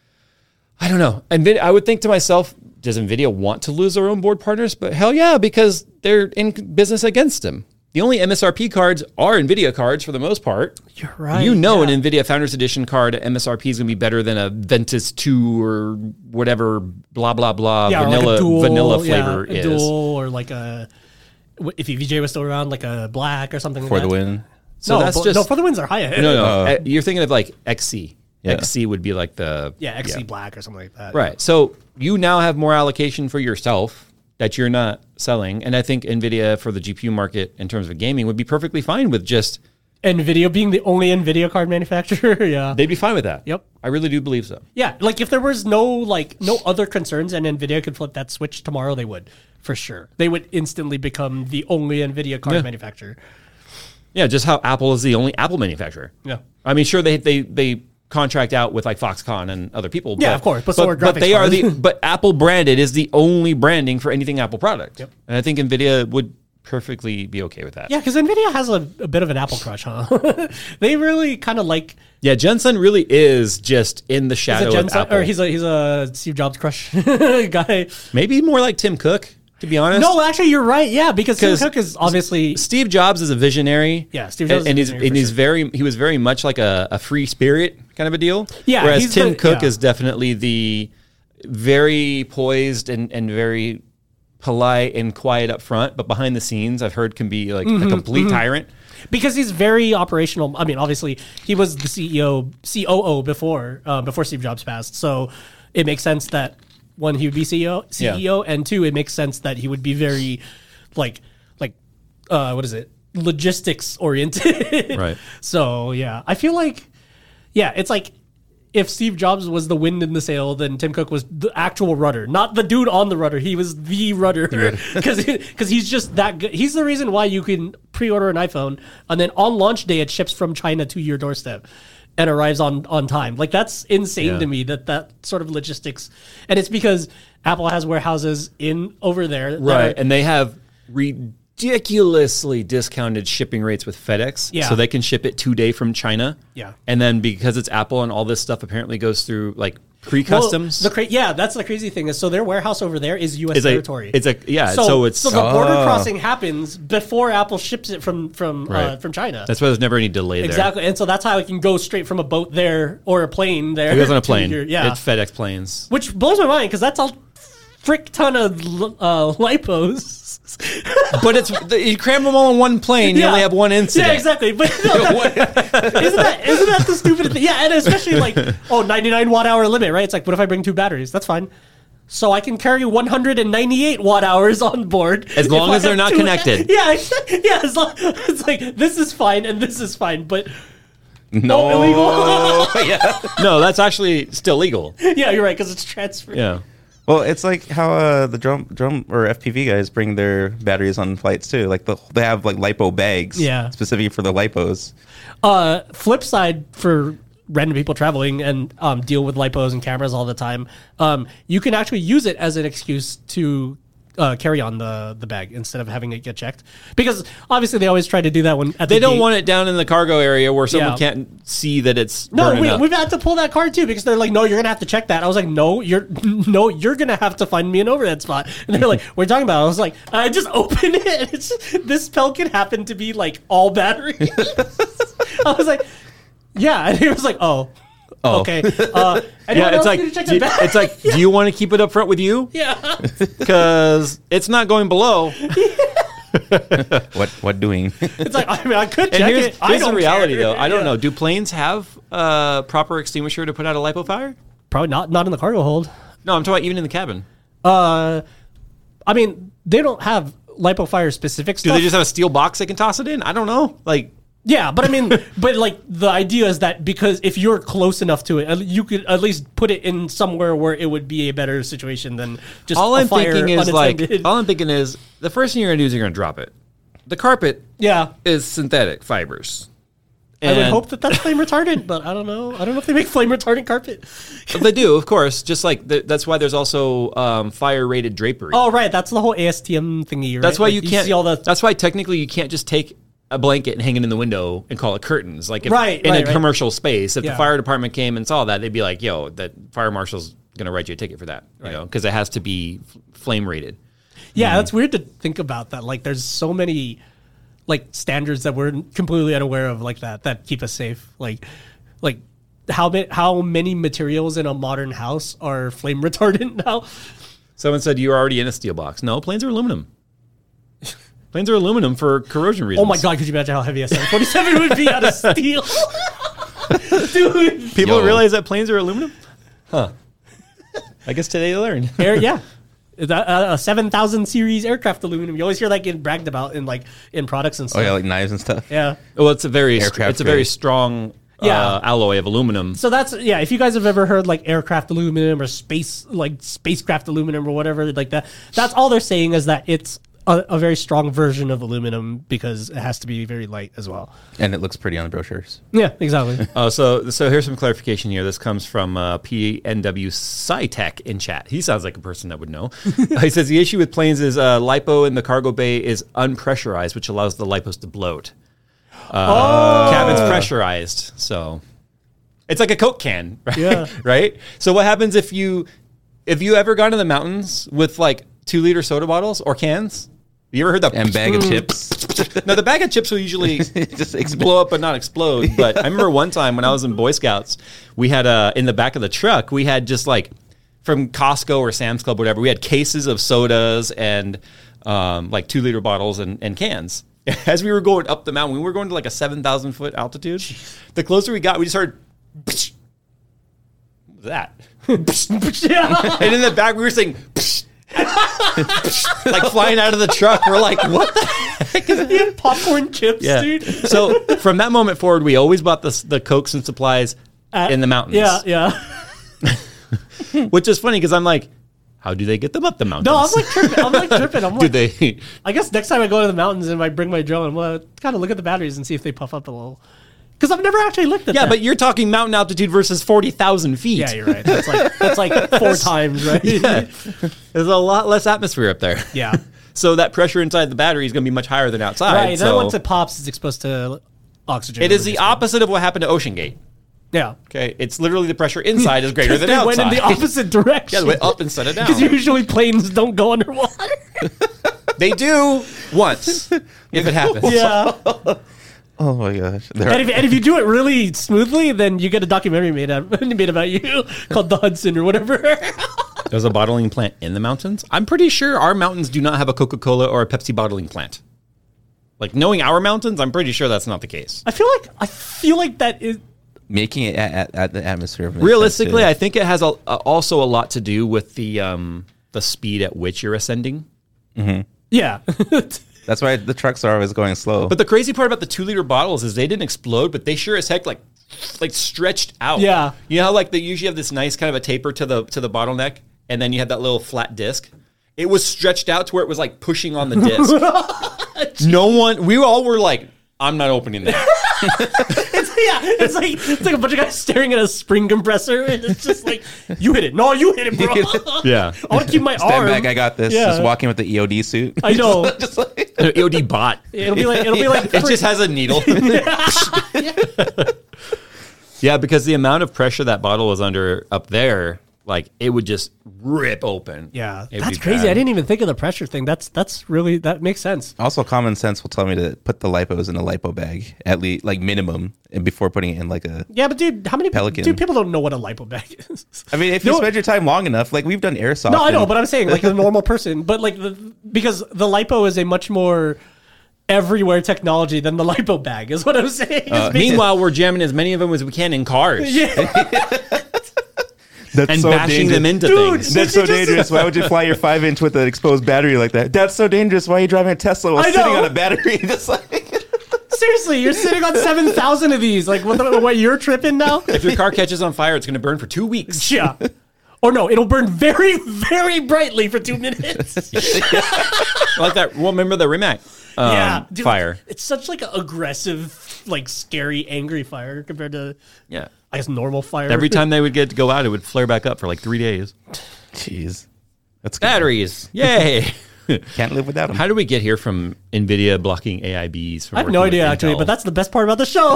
I don't know. NVIDIA, I would think to myself, does NVIDIA want to lose their own board partners? But hell yeah, because they're in business against them. The only M S R P cards are NVIDIA cards for the most part. You're right. You know yeah. an NVIDIA Founders Edition card at M S R P is going to be better than a Ventus two or whatever, blah, blah, blah, yeah, or vanilla, like a dual, vanilla yeah, flavor a is. dual or like a if E V J was still around, like a black or something. For like the that. win. So no, that's but- just no. For the wins are high ahead. no, no. Uh, uh, You're thinking of like X C. Yeah. X C would be like the Yeah, X C black or something like that. Right. So you now have more allocation for yourself that you're not selling. And I think NVIDIA for the G P U market in terms of gaming would be perfectly fine with just, Nvidia being the only Nvidia card manufacturer. yeah. they'd be fine with that. Yep. I really do believe so. Yeah, like if there was no like no other concerns and Nvidia could flip that switch tomorrow, they would for sure. They would instantly become the only Nvidia card Yeah. manufacturer. Yeah, just how Apple is the only Apple manufacturer. Yeah. I mean, sure, they they they contract out with like Foxconn and other people. Yeah, of course, but so are but graphics they are the cards. but Apple branded is the only branding for anything Apple product. Yep. And I think NVIDIA would perfectly be okay with that. Yeah, because Nvidia has a, a bit of an Apple crush, huh? They really kind of like Yeah, Jensen really is just in the he's shadow a Gen of Z- Apple. or he's a he's a Steve Jobs crush guy. Maybe more like Tim Cook, to be honest. No, actually, you're right. Yeah, because Tim 'Cause Cook is obviously Steve Jobs is a visionary. Yeah, Steve Jobs and, and is he's a visionary and for he's sure. very he was very much like a, a free spirit kind of a deal. Yeah, Whereas he's Tim the- Cook yeah. is definitely the very poised and, and very polite and quiet up front, but behind the scenes, I've heard can be like Mm-hmm, a complete tyrant. because he's very operational. I mean, obviously, he was the C E O, C O O before uh, before Steve Jobs passed, so it makes sense that one, he would be C E O, C E O, and two, it makes sense that he would be very like like uh, what is it, logistics oriented. Right. So yeah, I feel like yeah, it's like if Steve Jobs was the wind in the sail, then Tim Cook was the actual rudder, not the dude on the rudder. He was the rudder because because he's just that good. He's the reason why you can pre-order an iPhone and then on launch day it ships from China to your doorstep and arrives on on time. Like that's insane Yeah. to me that that sort of logistics, and it's because Apple has warehouses in over there, that Right. are- And they have ridiculously discounted shipping rates with FedEx. Yeah. So they can ship it two day from China. Yeah. And then because it's Apple and all this stuff apparently goes through like pre-customs. Well, the cra- yeah, that's the crazy thing is so their warehouse over there is U S It's a- territory. it's a- yeah, So, so it's- so the border Oh. crossing happens before Apple ships it from from uh, Right. from China. That's why there's never any delay there. Exactly, and so that's how it can go straight from a boat there or a plane there. It goes on a to plane. your- yeah, It's FedEx planes. which blows my mind because that's a frick ton of uh, lipos. But it's you cram them all in one plane. You Yeah. only have one incident. Yeah, exactly. But no, that- isn't that isn't that the stupid thing? Yeah, and especially like oh, ninety-nine watt hour limit, right? It's like, what if I bring two batteries? That's fine. So I can carry one hundred ninety-eight watt hours on board As if long I as they're have not two- connected. Yeah, exactly. Yeah, as long, it's like this is fine and this is fine, but No. illegal. yeah. No, that's actually still legal. yeah, you're right because it's transferred. Yeah. Well, it's like how uh, the drum drum or F P V guys bring their batteries on flights too. Like the, they have like lipo bags, Yeah. specifically for the lipos. Uh, flip side for random people traveling and um, deal with lipos and cameras all the time, um, you can actually use it as an excuse to uh, carry on the, the bag instead of having it get checked. Because obviously they always try to do that when at They the don't gate. want it down in the cargo area where someone Yeah. can't see that it's No, burning we, up. we've had to pull that card too because they're like, no, you're gonna have to check that. I was like, no, you're no, you're gonna have to find me an overhead spot. And they're like, what are you talking about? I was like, I just opened it. And it's, this Pelican happened to be like all battery. I was like, yeah, and he was like, oh, Oh. okay. Uh, anyone Yeah, it's else like need to check do you- the bag? it's like, do you want to keep it up front with you? yeah. Because it's not going below. What what doing? It's like I mean, I could And check here's, it. I here's the don't reality, care. though. I don't Yeah. know. Do planes have a proper extinguisher to put out a lipo fire? Probably not. Not in the cargo hold. No, I'm talking about even in the cabin. Uh, I mean, they don't have lipo fire specific Do stuff. they just have a steel box they can toss it in? I don't know. Like, Yeah, but I mean, but like the idea is that because if you're close enough to it, you could at least put it in somewhere where it would be a better situation than just all a I'm fire thinking is like, unattended. all I'm thinking is the first thing you're gonna do is you're gonna drop it. The carpet yeah, is synthetic fibers. I would And hope that that's flame retardant, but I don't know. I don't know if they make flame retardant carpet. they do, of course. Just like the, that's why there's also um, fire rated drapery. Oh, right, that's the whole A S T M thingy. Right? that's why Like, you can't. see all the. That's why technically you can't just take a blanket and hang it in the window and call it curtains. Like if, Right, in right, a right. commercial space, if Yeah. the fire department came and saw that, they'd be like, "Yo, that fire marshal's gonna write you a ticket for that," you know, because it has to be f- flame rated. Yeah, that's weird to think about that. Like, there's so many like standards that we're completely unaware of, like that, that keep us safe. Like, like how many how many materials in a modern house are flame retardant now? Someone said you're already in a steel box. No, planes are aluminum. Planes are aluminum for corrosion reasons. Oh my god, could you imagine how heavy a seven forty-seven would be out of steel? Dude. People Yo. realize that planes are aluminum? Huh. I guess today they learned. Air, yeah. That, uh, a seven thousand series aircraft aluminum. You always hear that getting bragged about in like in products and Oh stuff. yeah, like knives and stuff. yeah. Well, it's a very Aircraft it's a very grade. strong Yeah. uh, alloy of aluminum. So that's yeah. If you guys have ever heard like aircraft aluminum or space like spacecraft aluminum or whatever like that, that's all they're saying is that it's a, a very strong version of aluminum because it has to be very light as well. And it looks pretty on the brochures. Yeah, exactly. Uh, so, so here's some clarification here. This comes from uh, P N W SciTech in chat. He sounds like a person that would know. Uh, he says the issue with planes is uh, lipo in the cargo bay is unpressurized, which allows the lipos to bloat. Uh, Cabin's pressurized, so it's like a Coke can, right? Yeah. right. So what happens if you if you ever gone to the mountains with like two liter soda bottles or cans? You ever heard that? And bag of chips. No, the bag of chips will usually Just exp- blow up but not explode. But I remember one time when I was in Boy Scouts, we had uh, in the back of the truck, we had just like from Costco or Sam's Club, whatever, we had cases of sodas and um, like two liter bottles and, and cans. As we were going up the mountain, we were going to like a seven thousand foot altitude. The closer we got, we just heard, what was that? yeah. And in the back, we were saying, like flying out of the truck. We're like, what the heck is You have popcorn chips, Yeah. dude. So from that moment forward, we always bought the the Cokes and supplies At- in the mountains. Yeah, yeah. Which is funny because I'm like, how do they get them up the mountains? No, I'm like tripping. I'm like tripping. I'm do like, they? I guess next time I go to the mountains and I bring my drone, I'm gonna kind of look at the batteries and see if they puff up a little. Because I've never actually looked at Yeah, that. but you're talking mountain altitude versus forty thousand feet. Yeah, you're right. That's like that's like four times, right? Yeah. There's a lot less atmosphere up there. Yeah. So that pressure inside the battery is going to be much higher than outside. Right. Then so once it pops, it's exposed to oxygen. it is the opposite of what happened to Ocean Gate. Yeah. Okay, it's literally the pressure inside is greater than They outside. went in the opposite direction. Yeah, they went up instead of down. Because usually planes don't go underwater. They do once if it happens. Yeah. Oh my gosh. There And are- if, and if you do it really smoothly, then you get a documentary made out, made about you called The Hudson or whatever. There's a bottling plant in the mountains. I'm pretty sure our mountains do not have a Coca-Cola or a Pepsi bottling plant. Like knowing our mountains, I'm pretty sure that's not the case. I feel like I feel like that is making it at, at, at the atmosphere. makes Realistically, I sense, think it has a, a, also a lot to do with the um, the speed at which you're ascending. yeah. too. That's why the trucks are always going slow. But the crazy part about the two liter bottles is they didn't explode, but they sure as heck like like stretched out. Yeah. You know how like they usually have this nice kind of a taper to the to the bottleneck. and then you had that little flat disc. It was stretched out to where it was like pushing on the disc. No one, we all were like, I'm not opening that. It's, yeah, it's like it's like a bunch of guys staring at a spring compressor, and it's just like, you hit it. No, you hit it, bro. Yeah. I want to keep my Stand arm. back, I got this. Yeah. Just walking with the E O D suit. I know. Just like, An E O D bot. It'll be like it'll be like It just has a needle. Yeah, because the amount of pressure that bottle was under up there, like it would just rip open. yeah. It would That's be crazy. bad. I didn't even think of the pressure thing. That's that's really that makes sense. also, common sense will tell me to put the lipos in a lipo bag at least, like minimum, and before putting it in like a. Yeah, but dude, how many Pelican. dude people don't know what a lipo bag is? I mean, if you No- spend your time long enough, like we've done airsoft. No, I know, and- but I'm saying like a normal person, but like the because the lipo is a much more everywhere technology than the lipo bag is what I'm saying. It's basically- Meanwhile, we're jamming as many of them as we can in cars that's and so bashing dangerous. them into Dude, things. That's so Did you just- dangerous. Why would you fly your five inch with an exposed battery like that? That's so dangerous. Why are you driving a Tesla while I sitting know. on a battery? Just like seriously, you're sitting on seven thousand of these. Like what, the, what you're tripping now? If your car catches on fire, it's going to burn for two weeks. Yeah. Or no, it'll burn very, very brightly for two minutes. Like that. Well, remember the Rimac um, yeah, dude, fire? It's such like an aggressive, like scary, angry fire compared to, Yeah. I guess, normal fire. Every time they would get to go out, it would flare back up for like three days. jeez, that's good. Batteries. Yay. Can't live without them. How do we get here from NVIDIA blocking A I Bs? From I have no working with idea actually, Intel? but that's the best part about the show.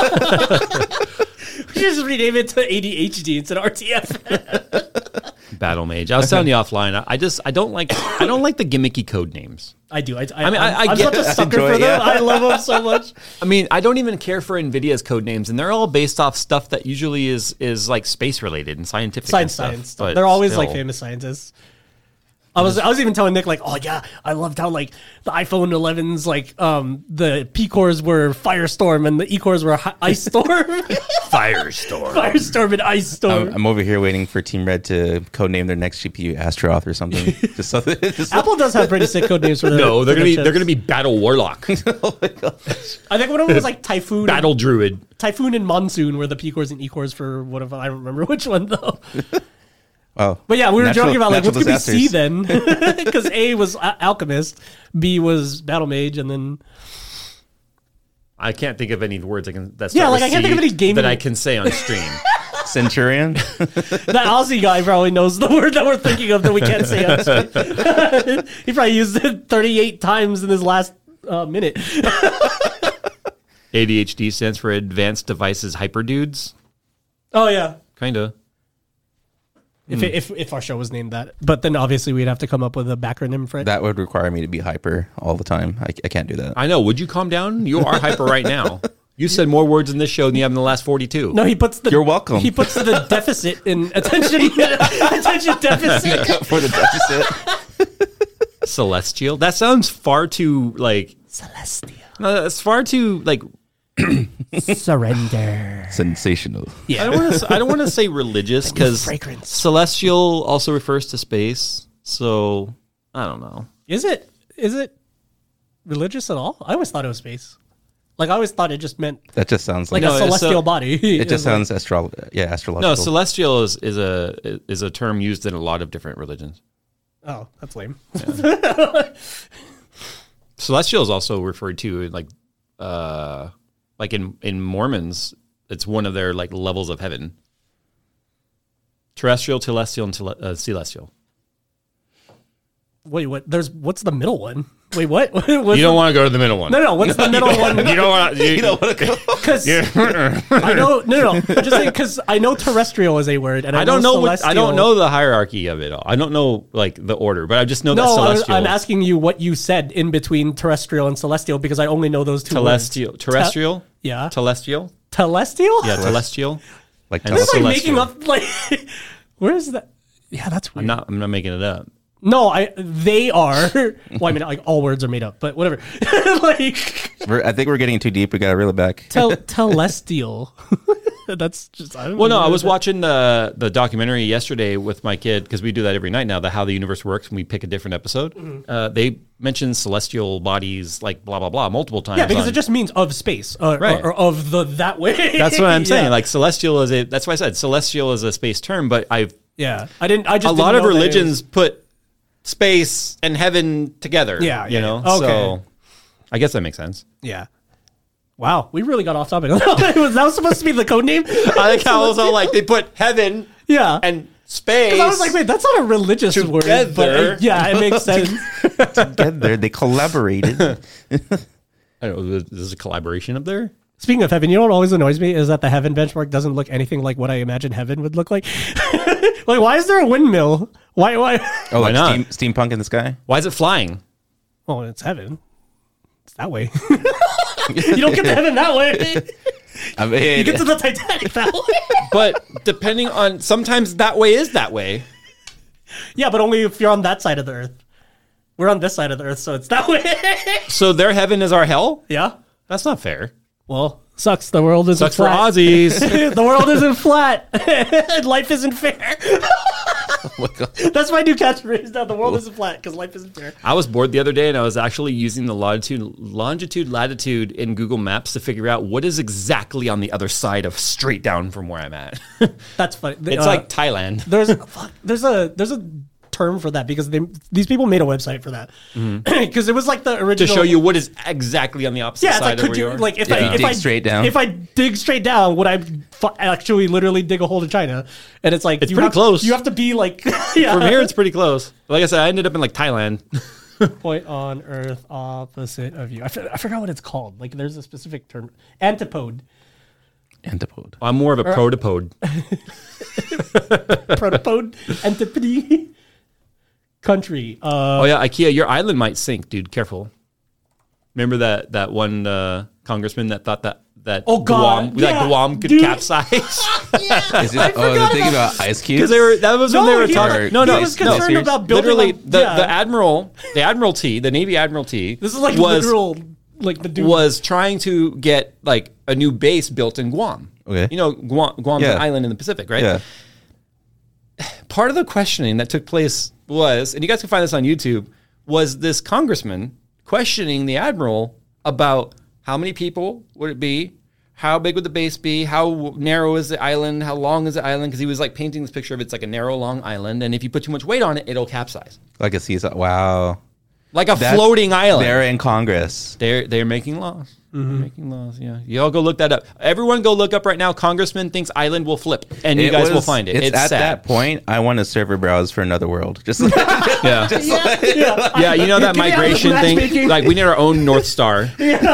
We should just rename it to A D H D instead of R T F. Battle Mage. I was telling you offline. I- I just I don't like I don't like the gimmicky code names. I do. I, I, I mean, I- I I'm get- such a I sucker enjoy for it, them. yeah. I love them so much. I mean, I don't even care for NVIDIA's code names, and they're all based off stuff that usually is is like space related and scientific. Science, and stuff, science. but They're always like still. famous scientists. I was I was even telling Nick like, oh yeah, I loved how like the iPhone elevens like um the P cores were Firestorm and the E cores were hi- Ice Storm, Firestorm. Firestorm and Ice Storm. I'm, I'm over here waiting for Team Red to codename their next G P U Astroth or something. just so that, just Apple does have pretty sick code names for their No, they're for gonna their be they're chips. gonna be Battle Warlock, I think one of them was like Typhoon. Battle Druid. and, Typhoon and Monsoon were the P cores and E cores for whatever. I don't remember which one though. oh, But yeah, we were natural- joking about like what's natural gonna be C disasters. then, because A was Al- Alchemist, B was Battle Mage, and then I can't think of any words I can. That Yeah, start like, with I can't C think of any gaming- that I can say on stream. Centurion. that Aussie guy probably knows the word that we're thinking of that we can't say on stream. He probably used it thirty-eight times in his last uh, minute. A D H D stands for Advanced Devices Hyperdudes. Oh yeah. Kinda. If, it, if if our show was named that, but then obviously we'd have to come up with a backronym for it. That would require me to be hyper all the time. I, I can't do that. I know. Would you calm down? You are hyper right now. You said more words in this show than you have in the last forty-two. No, he puts the You're welcome. He puts the deficit in attention attention deficit. For the deficit. Celestial. That sounds far too like. Celestial. No, that's far too like. Surrender. Sensational. I don't want to. I don't want to say religious because fragrance. celestial also refers to space. So I don't know. Is it is it religious at all? I always thought it was space. Like I always thought it just meant That just sounds like like, No, a it's celestial so- body. it just sounds astro yeah, astrological. No, celestial is, is a is a term used in a lot of different religions. Oh, that's lame. Celestial is also referred to in like uh like in in Mormons, it's one of their like levels of heaven. Terrestrial, telestial, and tele- uh, celestial. Wait, what? There's what's the middle one? Wait, what? What's You don't want to go to the middle one. No, no. What's the middle one? You don't want. You, you know what? Because I know, no, no. I'm just saying because I know terrestrial is a word, and I, I don't know. What, celestial. I don't know the hierarchy of it all. I don't know like the order, but I just know that No, I was- celestial. I'm asking you what you said in between terrestrial and celestial because I only know those two. Telestial, words. terrestrial, Te- yeah. telestial, Telestial. yeah, telestial. Like And tele- It's like celestial. making up. Like, where is that? Yeah, that's weird. I'm not. I'm not making it up. No, I. They are. Well, I mean, like all words are made up, but whatever. Like we're, I think we're getting too deep. We got to reel it back. tel- telestial. That's just. I don't Well, no, know. I was watching the the documentary yesterday with my kid because we do that every night now. The How the Universe Works, and we pick a different episode. Mm-hmm. Uh, they mentioned celestial bodies, like blah blah blah, multiple times. Yeah, because on- it just means of space, uh, Right. or, or of the that way. That's what I'm saying. Yeah. Like celestial is a. That's why I said celestial is a space term, but I've Yeah, I didn't. I just a didn't lot of know that it religions was- put space and heaven together. Yeah, you yeah, know. yeah. Okay. So I guess that makes sense. Yeah. Wow, we really got off topic. That was that was supposed to be the code name. I like how it was all like they put heaven Yeah. and space. 'Cause I was like, wait, that's not a religious word. But Together. uh, yeah, it makes sense. Together, they collaborated. I don't know. There's a collaboration up there. Speaking of heaven, you know what always annoys me is that the heaven benchmark doesn't look anything like what I imagine heaven would look like. Like, why is there a windmill? Why? Why? Oh, Why like not? steam, steampunk in the sky. Why is it flying? Well, it's heaven. It's that way. You don't get to heaven that way. I mean, You get to the Titanic that way. But depending on, sometimes that way is that way. Yeah, but only if you're on that side of the earth. We're on this side of the earth, so it's that way. So their heaven is our hell? Yeah. That's not fair. Well, sucks. The world isn't Sucks for flat. Aussies. The world isn't flat. Life isn't fair. That's my new catchphrase now. The world isn't flat because life isn't fair. I was bored the other day and I was actually using the longitude, longitude, latitude in Google Maps to figure out what is exactly on the other side of straight down from where I'm at. That's funny. It's Uh, like Thailand. there's fuck, there's a there's a term for that because they these people made a website for that because it was like the To original show you what is exactly on the opposite Yeah, it's side like of could where you you are. like if Yeah, I you if dig I straight down. if I dig straight down would I fu- actually literally dig a hole to China? And it's like It's you pretty have- close. You have to be like yeah. From here, it's pretty close. Like I said, I ended up in like Thailand. Point on Earth opposite of you. I, f- I forgot what it's called. Like there's a specific term. Antipode. Antipode. I'm more of a protopode. Protopode. Antipode. Country. Uh, Oh yeah, IKEA, your island might sink, dude. Careful. Remember that that one uh, congressman that thought that that Oh, God. Guam, Yeah, that Guam could dude. capsize Is it, oh, the thing about ice cubes? because they were that was when No, they were he talking. was- No, he no, was no. concerned serious? about building Literally, on- the yeah. the admiral, the Admiralty, the Navy Admiralty. This is like was literal like the dude was trying to get like a new base built in Guam. Okay. You know, Guam, Guam's Yeah. an island in the Pacific, right? Yeah. Part of the questioning that took place was, and you guys can find this on YouTube, was this congressman questioning the admiral about how many people would it be, how big would the base be, how narrow is the island, how long is the island, because he was like painting this picture of it's like a narrow, long island, and if you put too much weight on it, it'll capsize. Like a seaside. Wow. Like a That- floating island. They're in Congress. They're they're making laws. They're making laws. Yeah, y'all go look that up. Everyone, go look up right now. Congressman thinks island will flip, and you It guys will was- find it. It's, It's, at sad. that point, I want to server browse for another world. Just Yeah, just like- yeah. yeah. You know that Get me out of migration thing. matchmaking. Like we need our own North Star.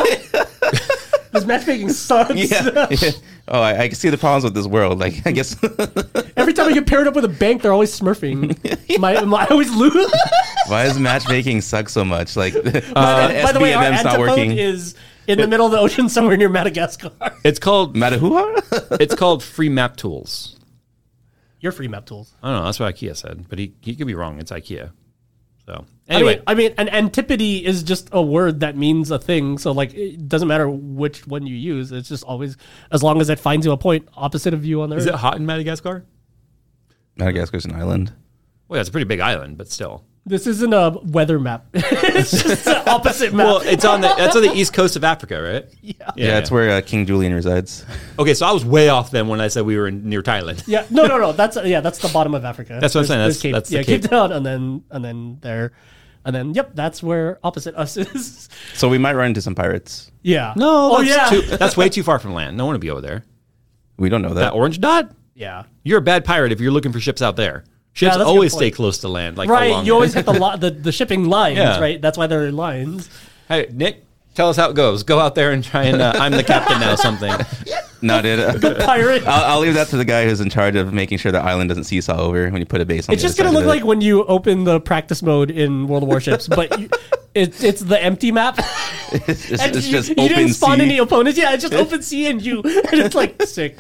This matchmaking sucks. yeah. yeah. Oh, I, I can see the problems with this world. Like, I guess. Every time I get paired up with a bank, they're always smurfing. my, my, I always lose. Why does matchmaking suck so much? Like, by, the, by the way, our S B M's not antipode working. is in the middle of the ocean somewhere near Madagascar. It's called Matahuha? it's called Free Map Tools. Your free map tools. I don't know. That's what IKEA said, but he he could be wrong. It's IKEA. So anyway, I mean, I mean, an antipode is just a word that means a thing. So, like, it doesn't matter which one you use. It's just always, as long as it finds you a point opposite of you on the is earth. it hot in Madagascar? Madagascar's an island. Well, yeah, it's a pretty big island, but still. This isn't a weather map. It's just an opposite map. Well, it's on the that's on the east coast of Africa, right? yeah. Yeah, it's where uh, King Julian resides. Okay, so I was way off then when I said we were in, near Thailand. Yeah, no, no, no. That's yeah, that's the bottom of Africa. That's what I'm saying. There's- That's- there's Cape, that's the yeah, Cape. Cape Town, and then and then there, and then yep, that's where opposite us is. So we might run into some pirates. Yeah. No, Oh that's yeah. too, that's way too far from land. No one would be over there. We don't know that. That orange dot? yeah. You're a bad pirate if you're looking for ships out there. Ships that's a good always point. stay close to land. Like Right. along You always hit the, li- the the shipping lines. Yeah. Right. That's why they're lines. Hey, Nick, tell us how it goes. Go out there and try and uh, I'm the captain now. Something. no, dude. uh, Pirate. I'll, I'll leave that to the guy who's in charge of making sure the island doesn't seesaw over when you put a base on It's the just other gonna side look of it. like when you open the practice mode in World of Warships, but you, it, it's the empty map. It's just, And it's you, just you open didn't spawn sea. any opponents. Yeah, it's just open sea and you, and it's like sick.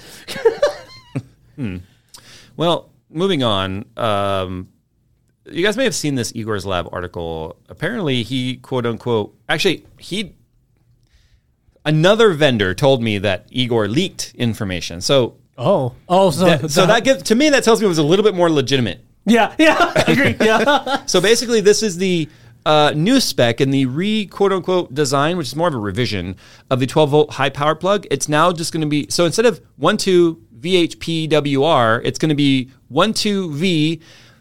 Well, moving on. Um, you guys may have seen this Igor's Lab article. Apparently, he quote unquote. Actually, he. Another vendor told me that Igor leaked information. So, Oh, oh, so that, so that gives to me that tells me it was a little bit more legitimate. yeah, yeah, I agree. Yeah, So basically, this is the uh, new spec and the re quote unquote design, which is more of a revision of the twelve volt high power plug. It's now just going to be so instead of one two V H P W R, it's going to be one two V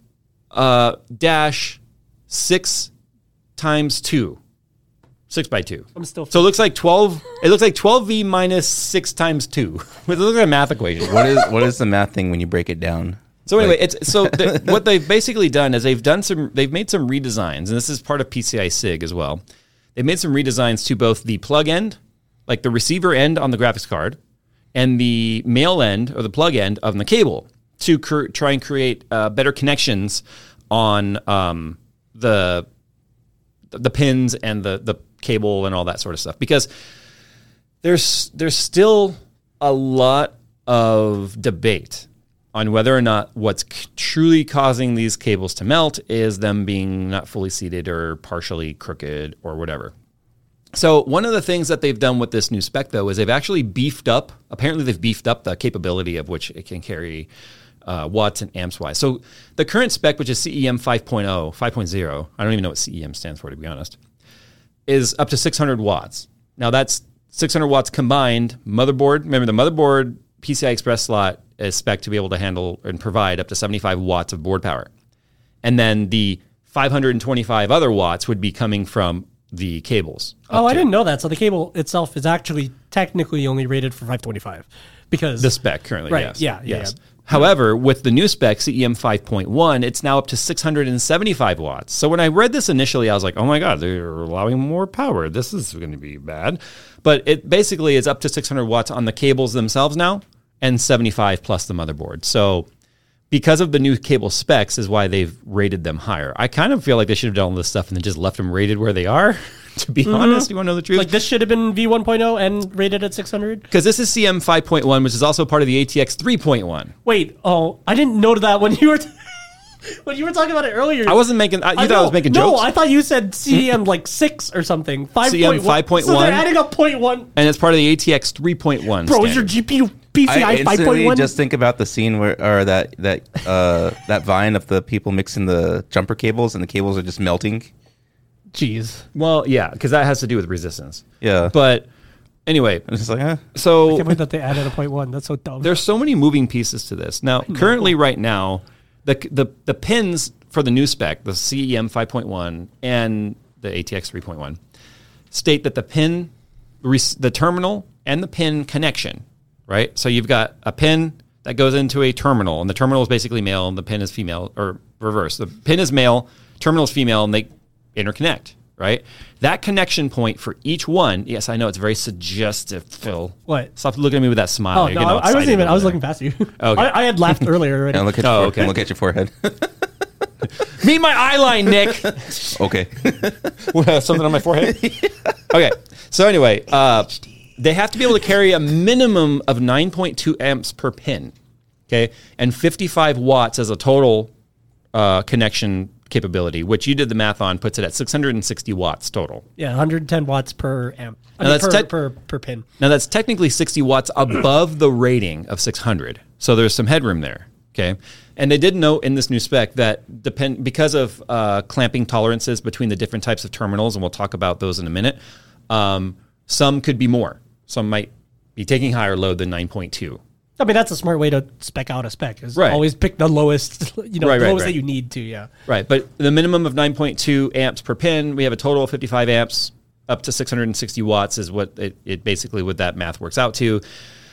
uh, dash six times two. Six by two. I'm still. So it looks like twelve. It looks like twelve V minus six times two. It looks like a math equation. What is what is the math thing when you break it down? So anyway, it's so the, what they've basically done is they've done some. They've made some redesigns, and this is part of P C I SIG as well. They've made some redesigns to both the plug end, like the receiver end on the graphics card, and the male end or the plug end of the cable to cr- try and create uh, better connections on um, the the pins and the the cable and all that sort of stuff, because there's there's still a lot of debate on whether or not what's c- truly causing these cables to melt is them being not fully seated or partially crooked or whatever. So one of the things that they've done with this new spec, though, is they've actually beefed up, apparently they've beefed up the capability of which it can carry uh, watts and amps wise. So the current spec, which is C E M five point oh, five point oh, I don't even know what C E M stands for, to be honest, is up to six hundred watts. Now that's six hundred watts combined motherboard. Remember, the motherboard P C I Express slot is spec to be able to handle and provide up to seventy-five watts of board power. And then the five hundred twenty-five other watts would be coming from the cables. Oh, I to- didn't know that. So the cable itself is actually technically only rated for five twenty-five because The spec currently, Right, yes. yeah, yeah, yes. yeah. However, with the new spec, C E M five point one, it's now up to six hundred seventy-five watts. So when I read this initially, I was like, oh my God, they're allowing more power. This is going to be bad. But it basically is up to six hundred watts on the cables themselves now and seventy-five plus the motherboard. So because of the new cable specs is why they've rated them higher. I kind of feel like they should have done all this stuff and then just left them rated where they are, to be honest. You want to know the truth? like this should have been V one point oh and rated at six hundred. Because this is C E M five point one, which is also part of the A T X three point one. Wait, oh, I didn't note that when you were t- when you were talking about it earlier. I wasn't making, I, you I thought I know. was making no, jokes? I thought you said C E M like six or something. five C E M five point one. So they're adding a point one. And it's part of the A T X three point one. Bro, is your G P U P C I I five point instantly one? just think about the scene where, or that that uh, that vine of the people mixing the jumper cables, and the cables are just melting. Jeez. Well, yeah, because that has to do with resistance. Yeah, But anyway, it's just like, eh. I so can't believe that they added a point one. That's so dumb. there's so many moving pieces to this. Now, currently, right now, the the the pins for the new spec, the C E M five point one and the A T X three point one, state that the pin, the terminal, and the pin connection, right? So you've got a pin that goes into a terminal, and the terminal is basically male, and the pin is female, or reverse. The pin is male, terminal is female, and they interconnect, right? That connection point for each one, yes, I know it's very suggestive, Phil. What? Stop looking at me with that smile. Oh You're no, getting all I, I wasn't excited even. I was over looking past you. Okay. I, I had laughed earlier already. And look at Oh, your, okay. and look at your forehead. there. Meet my eye line, Nick. Okay. Something on my forehead? Okay. So anyway, uh, they have to be able to carry a minimum of nine point two amps per pin, okay, and fifty-five watts as a total uh, connection capability, which you did the math on, puts it at six hundred sixty watts total. Yeah, one hundred ten watts per amp. I Now mean, that's per, tech- per per pin. Now that's technically sixty watts above the rating of six hundred, so there's some headroom there. Okay, and they did note in this new spec that depend because of uh, clamping tolerances between the different types of terminals, and we'll talk about those in a minute. Um, some could be more. Some might be taking higher load than nine point two. I mean, that's a smart way to spec out a spec. Is Right. always pick the lowest, you know, Right, the right, lowest right. that you need to. Yeah. Right, but the minimum of nine point two amps per pin, we have a total of fifty-five amps, up to six hundred sixty watts is what it, it basically what that math works out to.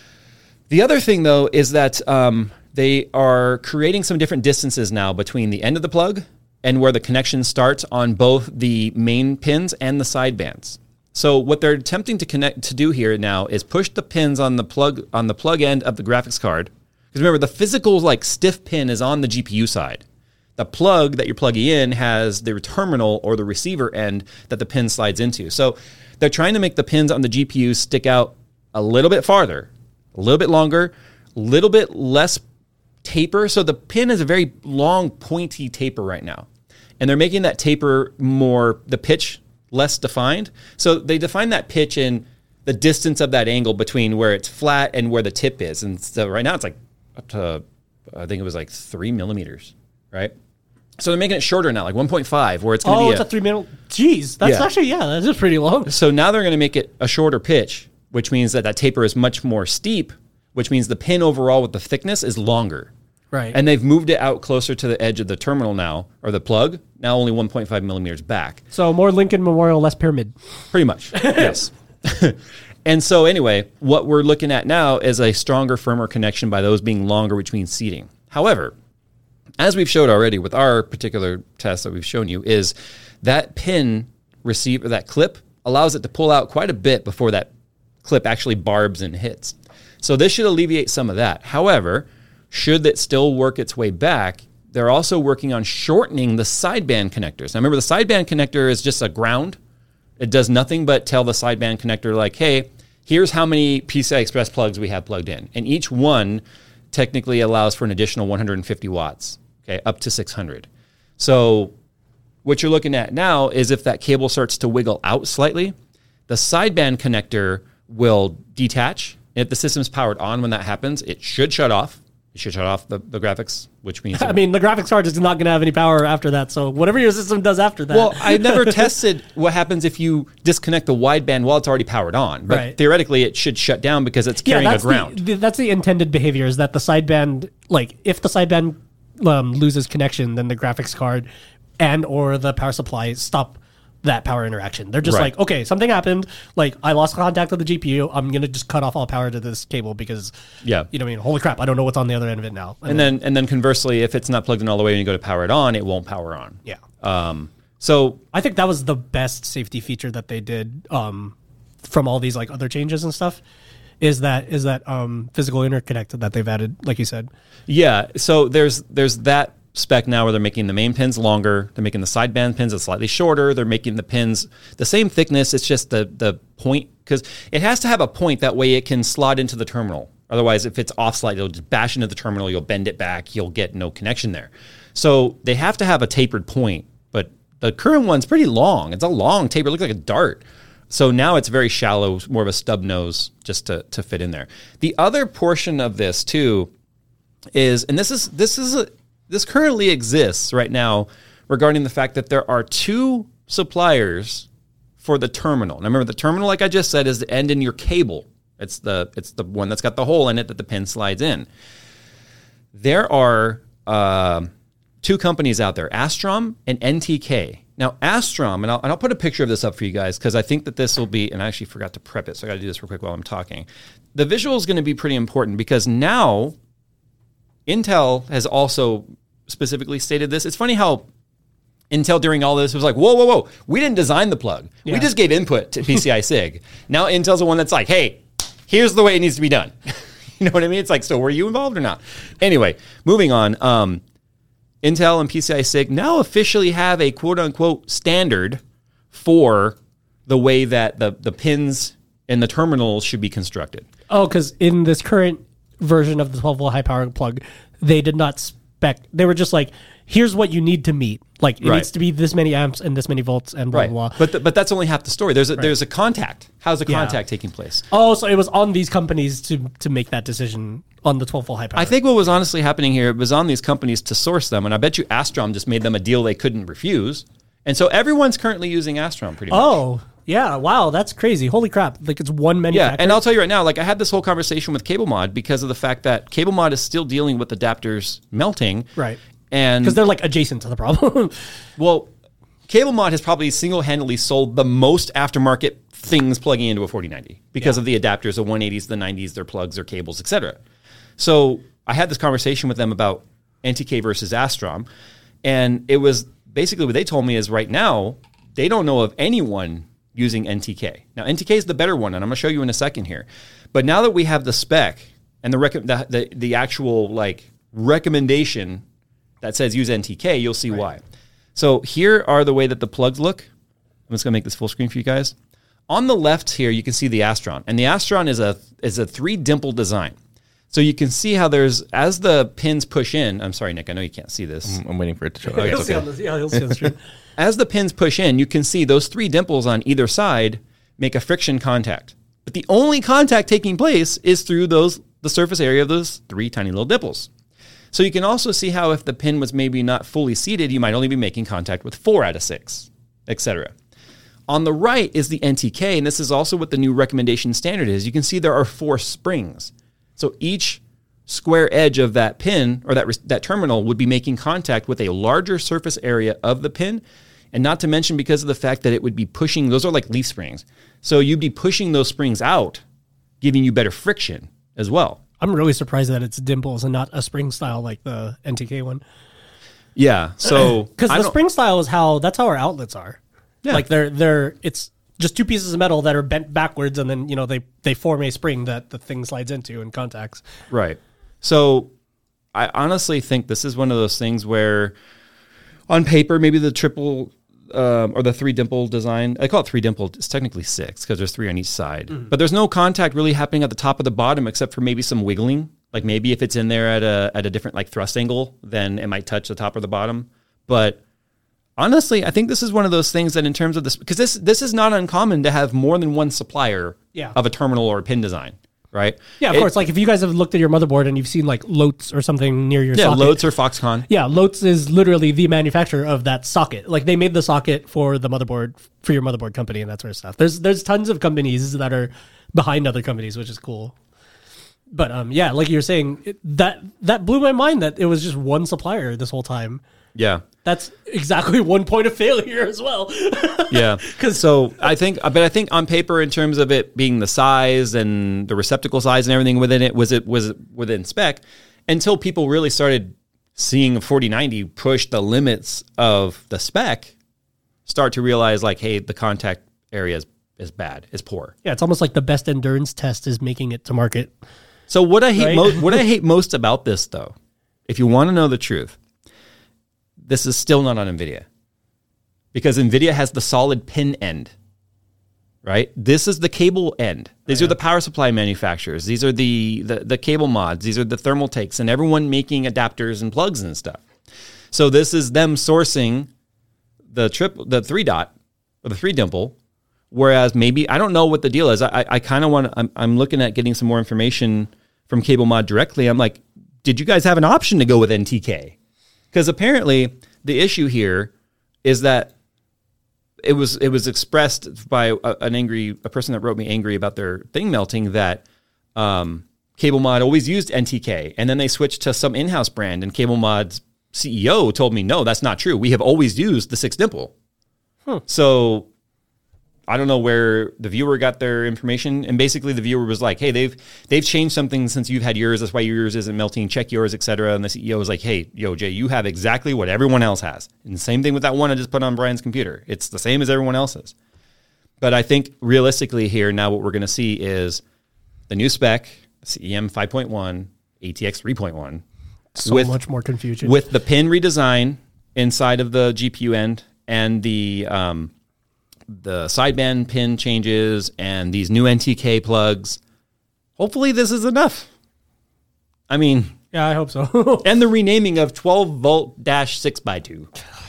The other thing, though, is that um, they are creating some different distances now between the end of the plug and where the connection starts on both the main pins and the side bands. So what they're attempting to connect to do here now is push the pins on the plug on the plug end of the graphics card. Because remember, the physical like stiff pin is on the G P U side. The plug that you're plugging in has the terminal or the receiver end that the pin slides into. So they're trying to make the pins on the G P U stick out a little bit farther, a little bit longer, a little bit less taper. So the pin is a very long, pointy taper right now. And they're making that taper more, the pitch less defined. So they define that pitch in the distance of that angle between where it's flat and where the tip is. And so right now it's like up to, I think it was like three millimeters, right? So they're making it shorter now, like one point five, where it's going to Oh, be it's a, three minute. Jeez, that's Yeah. actually yeah, that is pretty long. So now they're going to make it a shorter pitch, which means that that taper is much more steep, which means the pin overall with the thickness is longer. Right. And they've moved it out closer to the edge of the terminal now, or the plug, now only one point five millimeters back. So more Lincoln Memorial, less Pyramid. Pretty much, yes. And so anyway, what we're looking at now is a stronger, firmer connection by those being longer, which means seating. However, as we've showed already with our particular test that we've shown you, is that pin receiver, that clip, allows it to pull out quite a bit before that clip actually barbs and hits. So this should alleviate some of that. However, should it still work its way back, they're also working on shortening the sideband connectors. Now remember, the sideband connector is just a ground. It does nothing but tell the sideband connector, like, hey, here's how many P C I Express plugs we have plugged in. And each one technically allows for an additional one hundred fifty watts, okay, up to six hundred. So what you're looking at now is if that cable starts to wiggle out slightly, the sideband connector will detach. And if the system's powered on when that happens, it should shut off. It should shut off the, the graphics, which means... I mean, the graphics card is not going to have any power after that, so whatever your system does after that... Well, I never tested what happens if you disconnect the wideband while it's already powered on. But right. theoretically, it should shut down because it's carrying yeah, a ground. The, that's the intended behavior, is that the sideband... Like, if the sideband um, loses connection, then the graphics card and or the power supply stop that power interaction. They're just Right. like, okay, something happened. Like, I lost contact with the G P U. I'm going to just cut off all power to this cable because, Yeah. you know what I mean? Holy crap, I don't know what's on the other end of it now. And then, and then conversely, if it's not plugged in all the way and you go to power it on, it won't power on. Yeah. Um, so I think that was the best safety feature that they did um, from all these like other changes and stuff. Is that is that um, physical interconnect that they've added, like you said? yeah, so there's there's that spec now where they're making the main pins longer, they're making the sideband pins a slightly shorter, they're making the pins the same thickness. It's just the the point, because it has to have a point, that way it can slot into the terminal. Otherwise, if it's off slightly, it'll just bash into the terminal, you'll bend it back, you'll get no connection there. So they have to have a tapered point, but the current one's pretty long. It's a long taper, it looks like a dart. So now it's very shallow, more of a stub nose just to, to fit in there. The other portion of this too is, and this is this is a, this currently exists right now regarding the fact that there are two suppliers for the terminal. Now remember, the terminal, like I just said, is the end in your cable. It's the it's the one that's got the hole in it that the pin slides in. There are uh, two companies out there, Astrom and N T K. Now, Astrom, and I'll, and I'll put a picture of this up for you guys because I think that this will be, and I actually forgot to prep it, so I got to do this real quick while I'm talking. The visual is going to be pretty important because now Intel has also specifically stated this. It's funny how Intel during all this was like, whoa, whoa, whoa, we didn't design the plug. Yeah. We just gave input to P C I SIG. Now Intel's the one that's like, hey, here's the way it needs to be done. You know what I mean? It's like, so were you involved or not? Anyway, moving on. Um, Intel and P C I SIG now officially have a quote-unquote standard for the way that the, the pins and the terminals should be constructed. Oh, because in this current version of the twelve volt high power plug, they did not spec. They were just like, here's what you need to meet. Like, it Right. needs to be this many amps and this many volts and blah, Right. blah, blah. But th- but that's only half the story. There's a, there's a contact. How's the Yeah. contact taking place? Oh, so it was on these companies to to make that decision on the twelve volt high power. I think what was honestly happening here was on these companies to source them, and I bet you Astrom just made them a deal they couldn't refuse. And so everyone's currently using Astrom pretty much. Oh, yeah. Wow. That's crazy. Holy crap. Like, it's one Yeah, manufacturer. and I'll tell you right now, like I had this whole conversation with CableMod because of the fact that CableMod is still dealing with adapters melting. Right. And Because they're like adjacent to the problem. well, CableMod has probably single-handedly sold the most aftermarket things plugging into a forty ninety because Yeah. of the adapters, the one eighties, the nineties, their plugs, their cables, et cetera. So I had this conversation with them about N T K versus Astrom, and it was basically what they told me is right now they don't know of anyone using N T K. Now N T K is the better one, and I'm going to show you in a second here. But now that we have the spec and the rec- the, the the actual like recommendation that says use N T K, you'll see Right. why. So here are the way that the plugs look. I'm just going to make this full screen for you guys. On the left here, you can see the Astron, and the Astron is a is a three dimple design. So you can see how there's, as the pins push in, I'm sorry, Nick, I know you can't see this. I'm waiting for it to show up. He'll It's see okay. on the, yeah, he'll see on the screen. As the pins push in, you can see those three dimples on either side make a friction contact. But the only contact taking place is through those the surface area of those three tiny little dimples. So you can also see how if the pin was maybe not fully seated, you might only be making contact with four out of six, et cetera. On the right is the N T K, and this is also what the new recommendation standard is. You can see there are four springs. So each square edge of that pin or that that terminal would be making contact with a larger surface area of the pin, and not to mention because of the fact that it would be pushing, those are like leaf springs. So you'd be pushing those springs out, giving you better friction as well. I'm really surprised that it's dimples and not a spring style like the N T K one. Yeah, so because I the don't- spring style is how that's how our outlets are. Yeah. Like they're they're it's just two pieces of metal that are bent backwards, and then you know they they form a spring that the thing slides into and contacts. Right. So I honestly think this is one of those things where on paper, maybe the triple um, or the three dimple design, I call it three dimple, it's technically six because there's three on each side. Mm-hmm. But there's no contact really happening at the top of the bottom except for maybe some wiggling. Like maybe if it's in there at a at a different like thrust angle, then it might touch the top or the bottom. But honestly, I think this is one of those things that in terms of this, because this this is not uncommon to have more than one supplier Yeah. of a terminal or a pin design. Right? Yeah, of It- course. Like if you guys have looked at your motherboard and you've seen like Lotes or something near your Yeah, socket. Lotes or Foxconn. Yeah, Lotes is literally the manufacturer of that socket. Like they made the socket for the motherboard for your motherboard company and that sort of stuff. There's there's tons of companies that are behind other companies, which is cool. But um, yeah, like you're saying, it, that that blew my mind that it was just one supplier this whole time. Yeah. That's exactly one point of failure as well. Yeah. So I think, but I think on paper, in terms of it being the size and the receptacle size and everything within it, was it was it within spec until people really started seeing a forty ninety push the limits of the spec, start to realize like, hey, the contact area is, is bad, is poor. Yeah, it's almost like the best endurance test is making it to market. So what I hate Right? most, what I hate most about this, though, if you want to know the truth, this is still not on NVIDIA, because NVIDIA has the solid pin end, right? This is the cable end. These are the power supply manufacturers. These are the, the the cable mods. These are the thermal takes, and everyone making adapters and plugs and stuff. So this is them sourcing the triple, the three dot or the three dimple. Whereas maybe I don't know what the deal is. I I, I kind of want. I'm I'm looking at getting some more information from Cable Mod directly. I'm like, did you guys have an option to go with N T K? Because apparently the issue here is that it was it was expressed by a, an angry a person that wrote me angry about their thing melting that um, Cable Mod always used N T K, and then they switched to some in-house brand, and Cable Mod's C E O told me no, that's not true. We have always used the six dimple. Huh. So I don't know where the viewer got their information, and basically the viewer was like, "Hey, they've they've changed something since you've had yours. That's why yours isn't melting. Check yours, et cetera" And the C E O was like, "Hey, yo, Jay, you have exactly what everyone else has." And the same thing with that one I just put on Brian's computer. It's the same as everyone else's. But I think realistically here now, what we're going to see is the new spec, C E M five point one, A T X three point one, So with much more confusion. with the pin redesign inside of the G P U end and the um, the sideband pin changes and these new N T K plugs. Hopefully this is enough. I mean, yeah, I hope so. and the renaming of twelve volt dash six by two.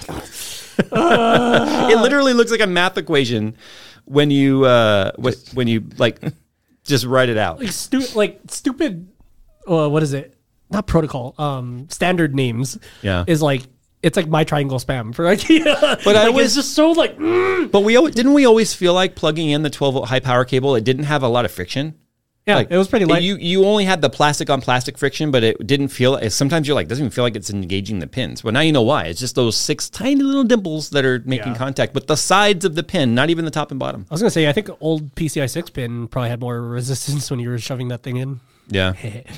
It literally looks like a math equation when you uh, wh- when you like just write it out. like, stu- like stupid. Uh, what is it? Not protocol. Um, standard names. Yeah. Is like it's like my triangle spam for IKEA. But I like, always- it's just so like. mm. But we al- didn't we always feel like plugging in the twelve volt high power cable, it didn't have a lot of friction. Yeah, Like, it was pretty light. You you only had the plastic on plastic friction, but it didn't feel. Sometimes you're like, doesn't even feel like it's engaging the pins. Well, now you know why. It's just those six tiny little dimples that are making Yeah. contact with the sides of the pin, not even the top and bottom. I was gonna say I think old P C I six pin probably had more resistance when you were shoving that thing in. Yeah,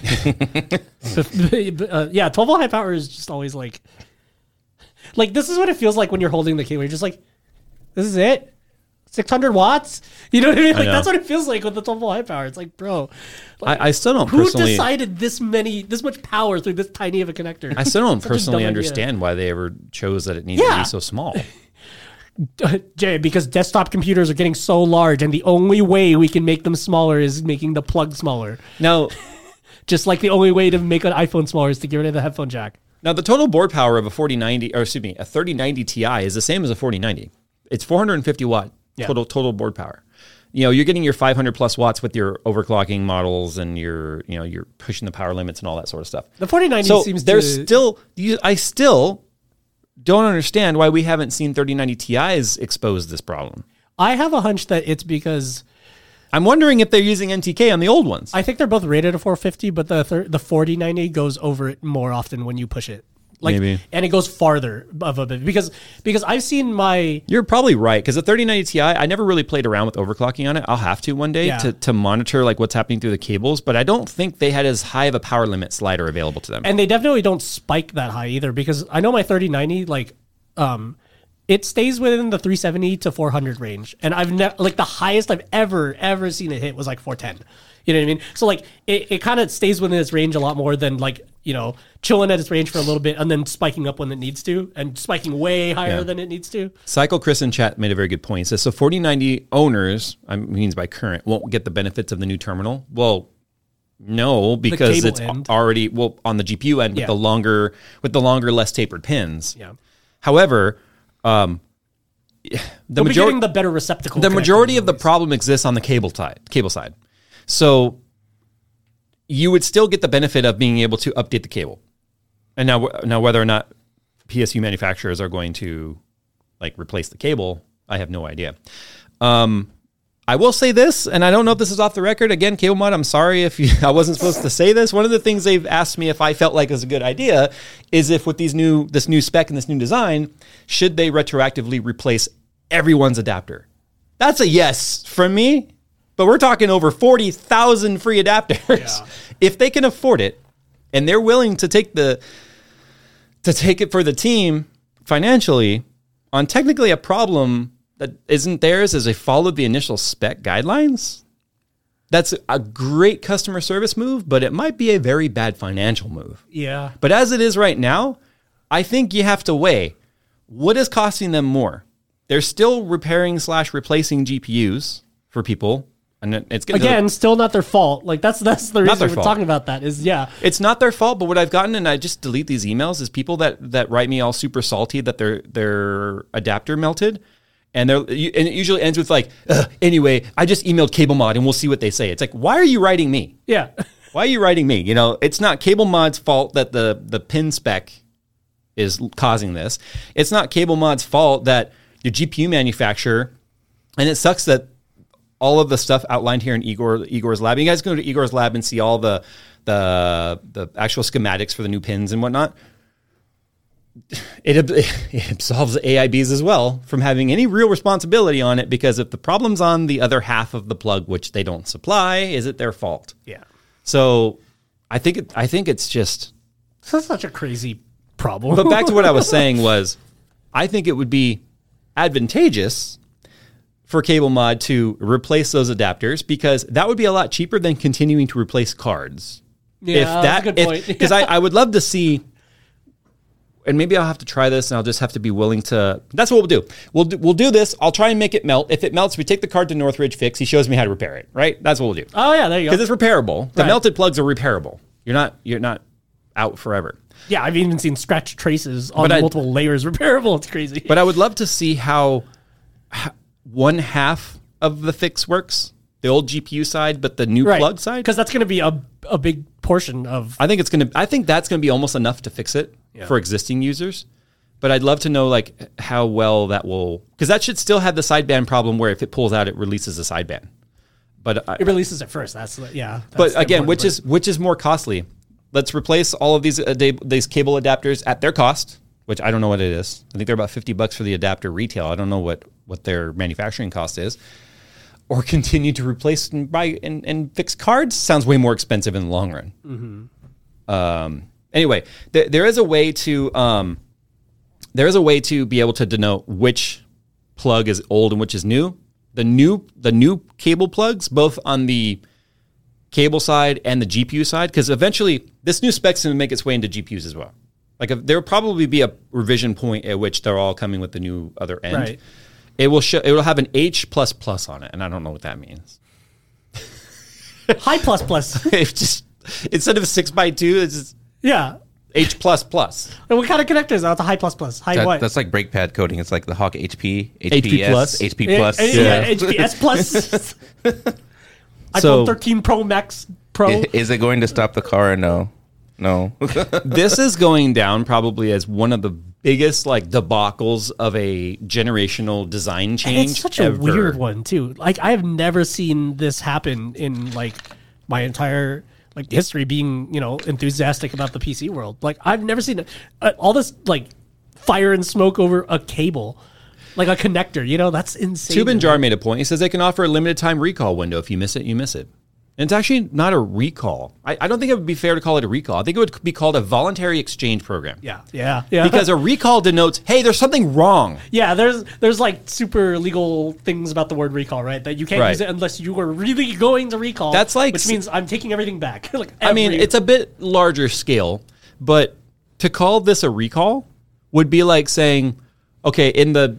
But, uh, yeah, twelve volt high power is just always like, like this is what it feels like when you're holding the cable. You're just like, this is it, six hundred watts. You know what I mean? Like know. that's what it feels like with the twelve volt high power. It's like, bro, like, I, I still don't who personally. decided this many, this much power through this tiny of a connector? I still don't Such a dumb personally idea. understand why they ever chose that it needed to Yeah. be so small. Jay, because desktop computers are getting so large, and the only way we can make them smaller is making the plug smaller. Now, Just like the only way to make an iPhone smaller is to get rid of the headphone jack. now the total board power of a forty ninety, or excuse me, a thirty ninety Ti is the same as a forty ninety. It's four hundred fifty watt Yeah. total total board power. You know, you're getting your five hundred plus watts with your overclocking models, and you're you know you're pushing the power limits and all that sort of stuff. The forty ninety So seems there's to still, you- I still don't understand why we haven't seen thirty ninety Ti's expose this problem. I have a hunch that it's because I'm wondering if they're using N T K on the old ones. I think they're both rated at four fifty, but the thir- the forty ninety goes over it more often when you push it. Like, Maybe. And it goes farther of a bit because because I've seen my You're probably right, because the thirty ninety Ti, I never really played around with overclocking on it. I'll have to one day Yeah. to, to monitor like what's happening through the cables, but I don't think they had as high of a power limit slider available to them. and they definitely don't spike that high either because I know my thirty ninety like um it stays within the three seventy to four hundred range, and I've never like the highest I've ever ever seen it hit was like four ten. You know what I mean? So like it, it kind of stays within its range a lot more than like, you know, chilling at its range for a little bit and then spiking up when it needs to and spiking way higher Yeah. than it needs to. Cycle Chris in chat made a very good point. He says, so forty ninety owners, I means by current, won't get the benefits of the new terminal. Well, no, because cable it's end. already well on the G P U end with Yeah. the longer with the longer, less tapered pins. Yeah. However, um, the They'll be majority getting the better receptacle. the majority connectors of the at least. problem exists on the cable side. Cable side, so you would still get the benefit of being able to update the cable. And now, now whether or not P S U manufacturers are going to like replace the cable, I have no idea. Um, I will say this, and I don't know if this is off the record. Again, Cable Mod, I'm sorry if you, I wasn't supposed to say this. One of the things they've asked me if I felt like was a good idea is if with these new this new spec and this new design, should they retroactively replace everyone's adapter? That's a yes from me. But we're talking over forty thousand free adapters. Yeah. If they can afford it and they're willing to take the to take it for the team financially on technically a problem that isn't theirs as they followed the initial spec guidelines, that's a great customer service move, but it might be a very bad financial move. Yeah. But as it is right now, I think you have to weigh what is costing them more. They're still repairing slash replacing G P Us for people. And it's gonna, Again, still not their fault. Like that's that's the reason their we're fault. talking about that is yeah. it's not their fault, but what I've gotten, and I just delete these emails, is people that that write me all super salty that their their adapter melted, and they're and it usually ends with like, "Ugh, anyway, I just emailed Cable Mod and we'll see what they say. It's like, why are you writing me? Yeah. Why are you writing me? You know, it's not Cable Mod's fault that the the pin spec is causing this. It's not Cable Mod's fault that your G P U manufacturer, and it sucks that all of the stuff outlined here in Igor Igor's lab. You guys go to Igor's lab and see all the the the actual schematics for the new pins and whatnot. It, it absolves A I Bs as well from having any real responsibility on it, because if the problem's on the other half of the plug, which they don't supply, is it their fault? Yeah. So I think it, I think it's just. That's such a crazy problem. But back to what I was saying was, I think it would be advantageous for Cable Mod to replace those adapters, because that would be a lot cheaper than continuing to replace cards. Yeah, that's a good point. Because I, I would love to see, and maybe I'll have to try this, and I'll just have to be willing to. That's what we'll do. We'll do, we'll do this. I'll try and make it melt. If it melts, we take the card to Northridge Fix. He shows me how to repair it. Right? That's what we'll do. Oh yeah, there you go. Because it's repairable. The Right. melted plugs are repairable. You're not you're not out forever. Yeah, I've even seen scratch traces on But I- multiple layers repairable. It's crazy. But I would love to see how, how one half of the fix works, the old G P U side, but the new plug side. because that's going to be a a big portion of. I think it's gonna. I think that's gonna be almost enough to fix it Yeah. for existing users. But I'd love to know like how well that will, because that should still have the sideband problem where if it pulls out, it releases the sideband. But I, It releases it first. That's the- yeah. That's but the again, important which part. is which is more costly? Let's replace all of these uh, da- these cable adapters at their cost, which I don't know what it is. I think they're about fifty bucks for the adapter retail. I don't know what what their manufacturing cost is. Or continue to replace and buy and, and fix cards sounds way more expensive in the long run. Mm-hmm. Um, anyway, th- there is a way to um, there is a way to be able to denote which plug is old and which is new. The new the new cable plugs, both on the cable side and the G P U side, because eventually this new spec's going to make its way into G P Us as well. Like if, there will probably be a revision point at which they're all coming with the new other end. Right. It will show. It will have an H plus plus on it, and I don't know what that means. high plus plus. It just instead of a six by two, it's just Yeah. H plus plus. And what kind of connectors? Oh, it's a high plus plus. High That, what? that's like brake pad coding. It's like the Hawk H P, H P plus. H P Yeah, plus. yeah, yeah, H P S plus. iPhone So- thirteen Pro Max Pro. I- Is it going to stop the car or no? No. This is going down probably as one of the biggest like debacles of a generational design change. And it's such ever. a weird one too. Like I have never seen this happen in like my entire like history being, you know, enthusiastic about the P C world. Like I've never seen uh, all this like fire and smoke over a cable, like a connector. You know, that's insane. Tube and Jar made a point. He says they can offer a limited time recall window. If you miss it, you miss it. And it's actually not a recall. I, I don't think it would be fair to call it a recall. I think it would be called a voluntary exchange program. Yeah, yeah, yeah. Because a recall denotes, hey, there's something wrong. Yeah, there's there's like super legal things about the word recall, right? That you can't Right. use it unless you are really going to recall. That's like- which means I'm taking everything back. like I mean, every- it's a bit larger scale, but to call this a recall would be like saying, okay, in the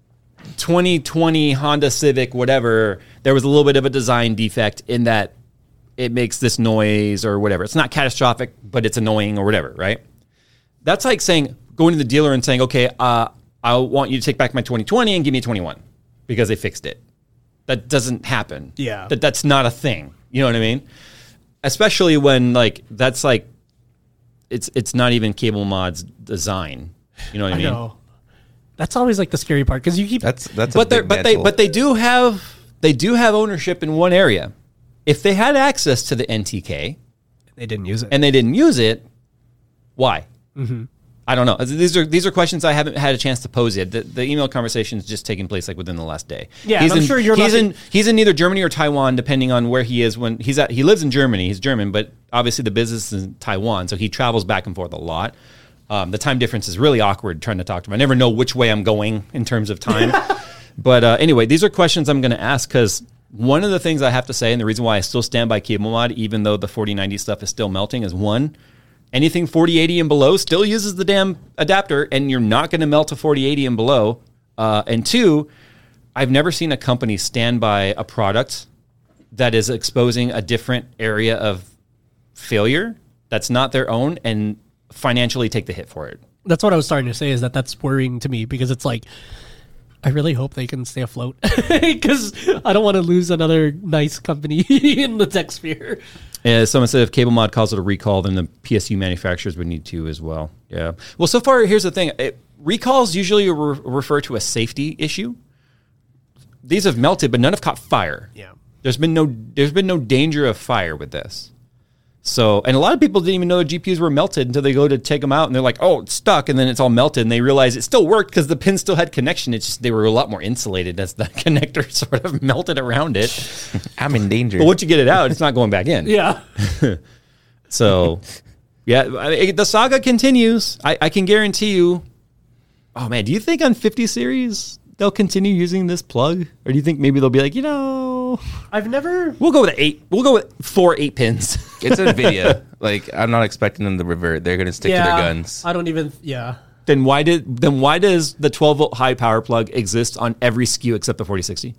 twenty twenty Honda Civic, whatever, there was a little bit of a design defect in that it makes this noise or whatever. It's not catastrophic, but it's annoying or whatever, right? That's like saying, going to the dealer and saying, okay, uh, I want you to take back my twenty twenty and give me a twenty-one because they fixed it. That doesn't happen. Yeah. That that's not a thing. You know what I mean? Especially when like that's like it's it's not even Cable Mod's design. You know what I, I mean? know. That's always like the scary part because you keep. That's that's. But a they big but they mantle. but they do have they do have ownership in one area. If they had access to the N T K They didn't use it. and they didn't use it, why? Mm-hmm. I don't know. These are these are questions I haven't had a chance to pose yet. The, the email conversation is just taking place like within the last day. Yeah, he's and I'm in, sure you're he's not in he's in either Germany or Taiwan, depending on where he is when he's at. He lives in Germany. He's German, but obviously the business is in Taiwan, so he travels back and forth a lot. Um, the time difference is really awkward trying to talk to him. I never know which way I'm going in terms of time. But uh, anyway, these are questions I'm going to ask because one of the things I have to say, and the reason why I still stand by Cable Mod, even though the forty ninety stuff is still melting, is one, anything forty eighty and below still uses the damn adapter, and you're not going to melt to forty eighty and below. Uh, and two, I've never seen a company stand by a product that is exposing a different area of failure that's not their own and financially take the hit for it. That's what I was starting to say. Is that that's worrying to me because it's like. I really hope they can stay afloat because I don't want to lose another nice company in the tech sphere. Yeah, someone said if Cable Mod calls it a recall, then the P S U manufacturers would need to as well. Yeah. Well, so far, here's the thing. It, recalls usually re- refer to a safety issue. These have melted, but none have caught fire. Yeah. There's been no there's been no danger of fire with this. So, and a lot of people didn't even know the G P Us were melted until they go to take them out and they're like, oh, it's stuck. And then it's all melted and they realize it still worked because the pin still had connection. It's just they were a lot more insulated as the connector sort of melted around it. I'm in danger. But once you get it out, it's not going back in. Yeah. So, yeah, I mean, the saga continues. I, I can guarantee you. Oh, man, do you think on fifty series they'll continue using this plug? Or do you think maybe they'll be like, you know, I've never. we'll go with eight. We'll go with four eight pins. It's NVIDIA. Like, I'm not expecting them to revert. They're going to stick Yeah. to their guns. I don't even. Yeah. Then why did then why does the twelve volt high power plug exist on every S K U except the forty sixty?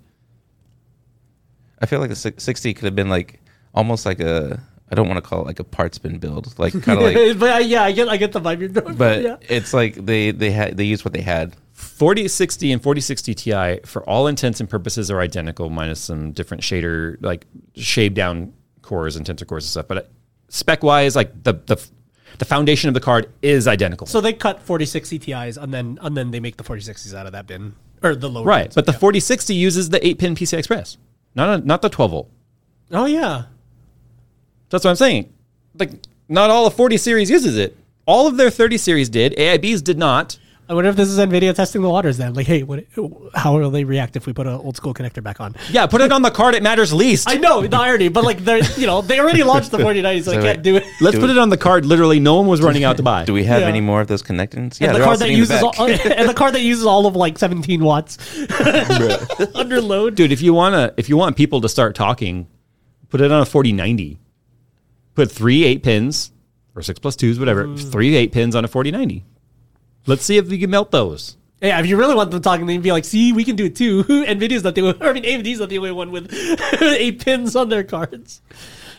I feel like the six- sixty could have been like almost like a. I don't want to call it like a parts bin build, like kind of like. but uh, yeah, I get I get the vibe you're going. But yeah. it's like they they had they used what they had. forty sixty and forty sixty Ti, for all intents and purposes, are identical, minus some different shader, like shade down cores and tensor cores and stuff. But spec wise, like the the the foundation of the card is identical. So they cut forty sixty Ti's and then and then they make the forty sixties out of that bin or the low. right, bins. but the Yeah. forty sixty uses the eight pin P C I Express, not a, not the twelve volt. Oh yeah. That's what I'm saying. Like, not all of forty series uses it. All of their thirty series did. A I B's did not. I wonder if this is NVIDIA testing the waters then. Like, hey, what, how will they react if we put an old school connector back on? Yeah, put it on the card. It matters least. I know the irony, but like they're you know they already launched the forty ninety, so, So I can't wait. do it. Let's Do put we- it on the card. Literally, no one was running out to buy. Do we have Yeah. any more of those connectors? Yeah, and the they're all card that sitting in uses the all, back. and the card that uses all of like seventeen watts under load. Dude, if you wanna, if you want people to start talking, put it on a forty ninety. Put three eight pins or six plus twos, whatever. Mm. Three eight pins on a forty ninety. Let's see if we can melt those. Yeah, if you really want them talking, then you'd be like, see, we can do it too. NVIDIA's not the only, I mean, A M D's not the only one with eight pins on their cards.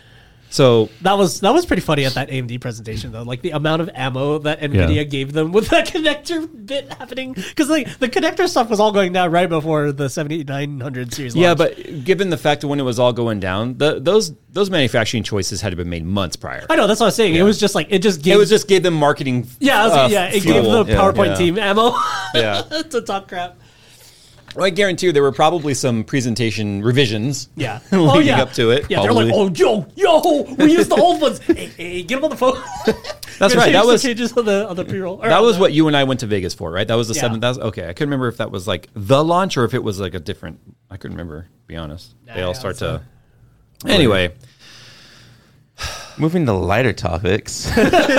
So That was that was pretty funny at that A M D presentation though. Like the amount of ammo that Nvidia Yeah. gave them with that connector bit happening, because like the connector stuff was all going down right before the seventy-nine hundred series. yeah, launch. but given the fact of when it was all going down, the, those those manufacturing choices had to been made months prior. I know that's what I was saying. It was just like it just gave It was just gave them marketing. yeah, I was, uh, yeah. It fuel. gave the Yeah. PowerPoint Yeah. team ammo Yeah. to talk crap. Well, I guarantee you there were probably some presentation revisions. Yeah. leading oh, yeah. up to it. Yeah, probably. they're like, oh, yo, yo, we used the old ones. Hey, hey, get them on the phone. That's Change right. That the was changes on the on the pre-roll. or that on was the- what you and I went to Vegas for, right? That was the Yeah. seven thousand. Okay, I couldn't remember if that was like the launch or if it was like a different. I couldn't remember. To be honest, they Nah, all yeah, start so- to. Anyway, Moving to lighter topics.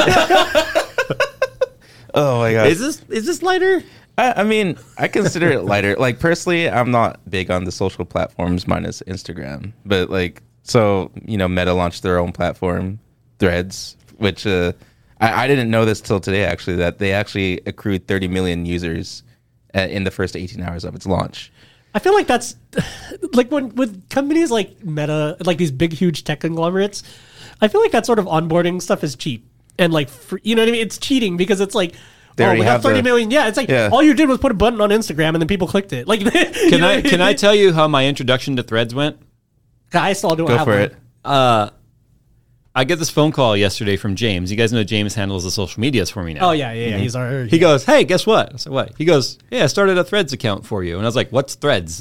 Oh my god. is this is this lighter? I, I mean, I consider it lighter. Like personally, I'm not big on the social platforms minus Instagram. But like, so you know, Meta launched their own platform, Threads, which uh, I, I didn't know this till today. Actually, that they actually accrued thirty million users uh, in the first eighteen hours of its launch. I feel like that's like when with companies like Meta, like these big, huge tech conglomerates. I feel like that sort of onboarding stuff is cheap and like, free, you know what I mean? It's cheating because it's like, They oh, already we have have thirty the- million. Yeah, it's like Yeah. all you did was put a button on Instagram and then people clicked it. Like, Can I can I tell you how my introduction to Threads went? I still don't Go have for one. it. Uh, I get this phone call yesterday from James. You guys know James handles the social medias for me now. Oh yeah, yeah, yeah. He's our. He goes, hey, guess what? I said, what? He goes, yeah, I started a Threads account for you. And I was like, what's Threads?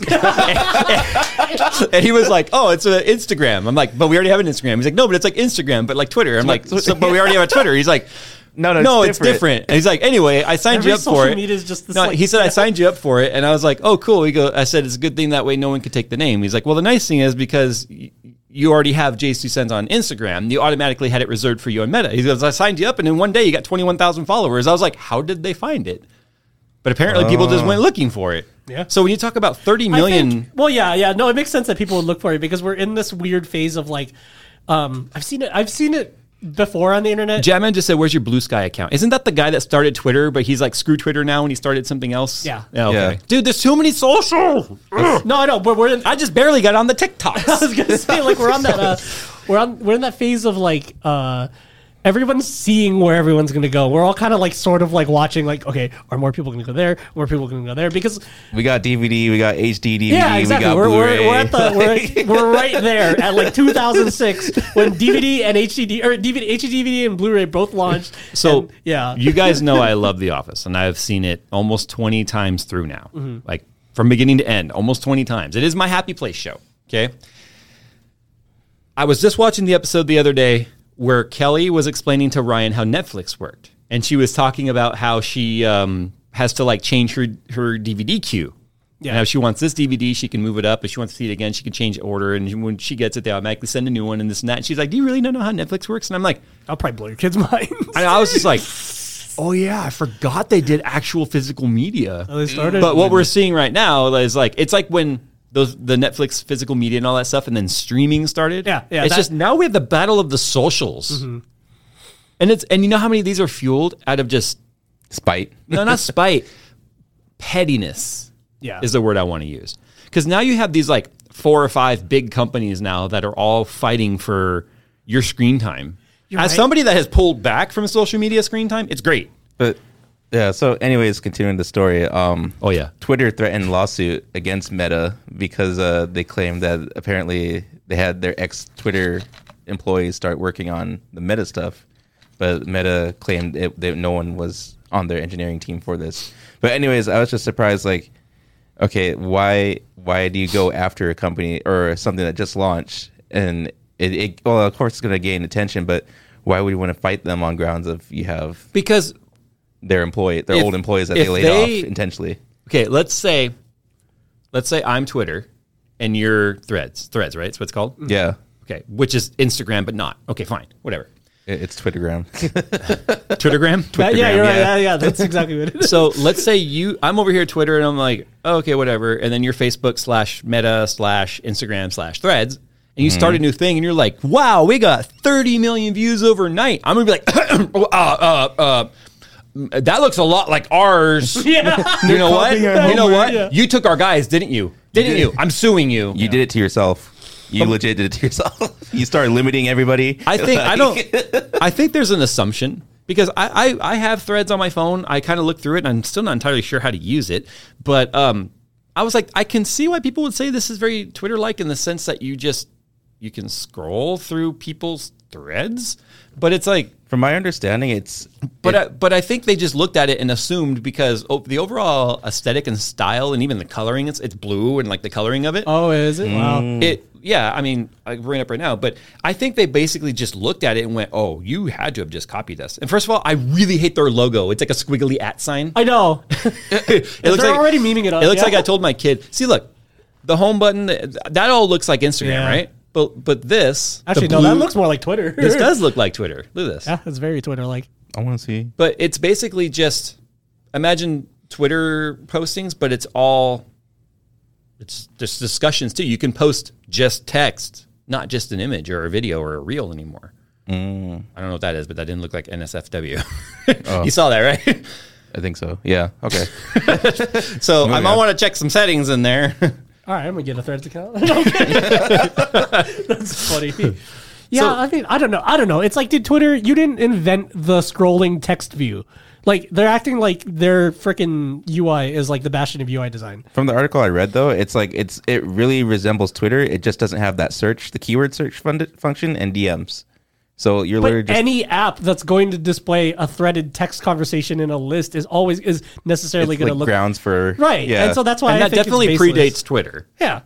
And he was like, oh, it's an Instagram. I'm like, but we already have an Instagram. He's like, no, but it's like Instagram, but like Twitter. I'm like, so, but we already have a Twitter. He's like, No, no, no, it's it's different. different. And he's like, anyway, I signed Every you up for social it. media is just this, no, like- he said I signed you up for it, and I was like, oh, cool. He go, I said it's a good thing that way no one could take the name. He's like, well, the nice thing is because y- you already have Jay's Two Cents on Instagram, you automatically had it reserved for you on Meta. He goes, I signed you up, and in one day you got twenty-one thousand followers. I was like, how did they find it? But apparently people just went looking for it. Yeah. So when you talk about thirty I million, think- well, yeah, yeah. No, it makes sense that people would look for it because we're in this weird phase of like, um, I've seen it. I've seen it before on the internet. Jamman just said, where's your Blue Sky account? Isn't that the guy that started Twitter, but he's like, screw Twitter now, and he started something else? Yeah. Yeah, okay. Yeah. Dude, there's too many social. No, I know, but we're in. I just barely got on the I TikToks. was gonna say like we're on that. Uh, we're on. We're in that phase of like. Uh, Everyone's seeing where everyone's going to go. We're all kind of like sort of like watching like, okay, are more people going to go there? More people going to go there? Because We got D V D, we got H D D V D, yeah, exactly. we got We're, Blu-ray. we're, we're at the we're, we're right there at like two thousand six when D V D and H D D or D V D, H D D V D and Blu-ray both launched. So And, yeah, you guys know I love The Office, and I've seen it almost twenty times through now, Mm-hmm. like from beginning to end, almost twenty times. It is my happy place show. Okay. I was just watching the episode the other day where Kelly was explaining to Ryan how Netflix worked, and she was talking about how she um, has to like change her her D V D queue. Yeah. And if she wants this D V D, she can move it up. If she wants to see it again, she can change order. And when she gets it, they automatically send a new one and this and that. And she's like, "Do you really not know how Netflix works?" And I'm like, I'll probably blow your kids' minds. and I was just like, oh yeah, I forgot they did actual physical media. Oh, they started. But what we're seeing right now is like, it's like when those the Netflix physical media and all that stuff, and then streaming started. Yeah, yeah, It's that- just now we have the battle of the socials, and it's and you know how many of these are fueled out of just Spite. no, not spite, pettiness. Yeah. is the word I want to use, because now you have these like four or five big companies now that are all fighting for your screen time. You're As right. somebody that has pulled back from social media screen time, it's great. But yeah, so anyways, continuing the story, um Oh yeah. Twitter threatened lawsuit against Meta because uh, they claimed that apparently they had their ex-Twitter employees start working on the Meta stuff, but Meta claimed it, that no one was on their engineering team for this. But anyways, I was just surprised, like, okay, why why do you go after a company or something that just launched and it, it well, of course it's going to gain attention, but why would you want to fight them on grounds of you have Because their employee, their If- old employees that if they laid they- off intentionally? okay, let's say, let's say I'm Twitter, and you're Threads. Threads, right? That's what it's called. Yeah. Okay, which is Instagram, but not. Okay, fine, whatever. It- It's Twittergram. Twittergram. Yeah, yeah, you're right. yeah. Yeah, yeah, that's exactly what it is. So let's say you, I'm over here at Twitter, and I'm like, oh, okay, whatever. And then you're Facebook slash Meta slash Instagram slash Threads, and you start a new thing, and you're like, wow, we got thirty million views overnight. I'm gonna be like, uh, uh, uh, that looks a lot like ours. Yeah. You know what? copying our You know homework. what? Yeah. You took our guys, didn't you? Didn't did. you? I'm suing you. You did it to yourself. You legit did it to yourself. You started limiting everybody. I think I don't. I think there's an assumption because I, I, I have Threads on my phone. I kind of look through it, and I'm still not entirely sure how to use it. But um, I was like, I can see why people would say this is very Twitter-like in the sense that you just you can scroll through people's threads, but it's like. From my understanding, it's. But it, I, but I think they just looked at it and assumed because oh, the overall aesthetic and style and even the coloring, it's it's blue and like the coloring of it. Oh, is it? Wow. It yeah, I mean, I bring it up right now, but I think they basically just looked at it and went, "Oh, you had to have just copied this." And first of all, I really hate their logo. It's like a squiggly at sign. I know. it They're looks like, already memeing it up. It looks yeah. like I told my kid, "See, look, the home button. That all looks like Instagram, Yeah. right?" But but this Actually, the no, blue- that looks more like Twitter. This does look like Twitter. Look at this. Yeah, it's very Twitter-like. I want to see. But it's basically just imagine Twitter postings, but it's all it's just discussions too. You can post just text, not just an image or a video or a reel anymore. Mm. I don't know what that is, but that didn't look like N S F W. Oh. You saw that, right? I think so. Yeah. Okay. So I yeah. might want to check some settings in there. All right, I'm gonna get a Threads account. No, I'm kidding. That's funny. Yeah, So- I mean, I don't know. I don't know. It's like, did Twitter? You didn't invent the scrolling text view. Like they're acting like their freaking U I is like the bastion of U I design. From the article I read, though, it's like it's it really resembles Twitter. It just doesn't have that search, the keyword search fund- function, and D Ms. So you're But literally just any app that's going to display a threaded text conversation in a list is always is necessarily it's going to like look grounds for right. Yeah. And so that's why And I that think definitely it's baseless. predates Twitter. Yeah.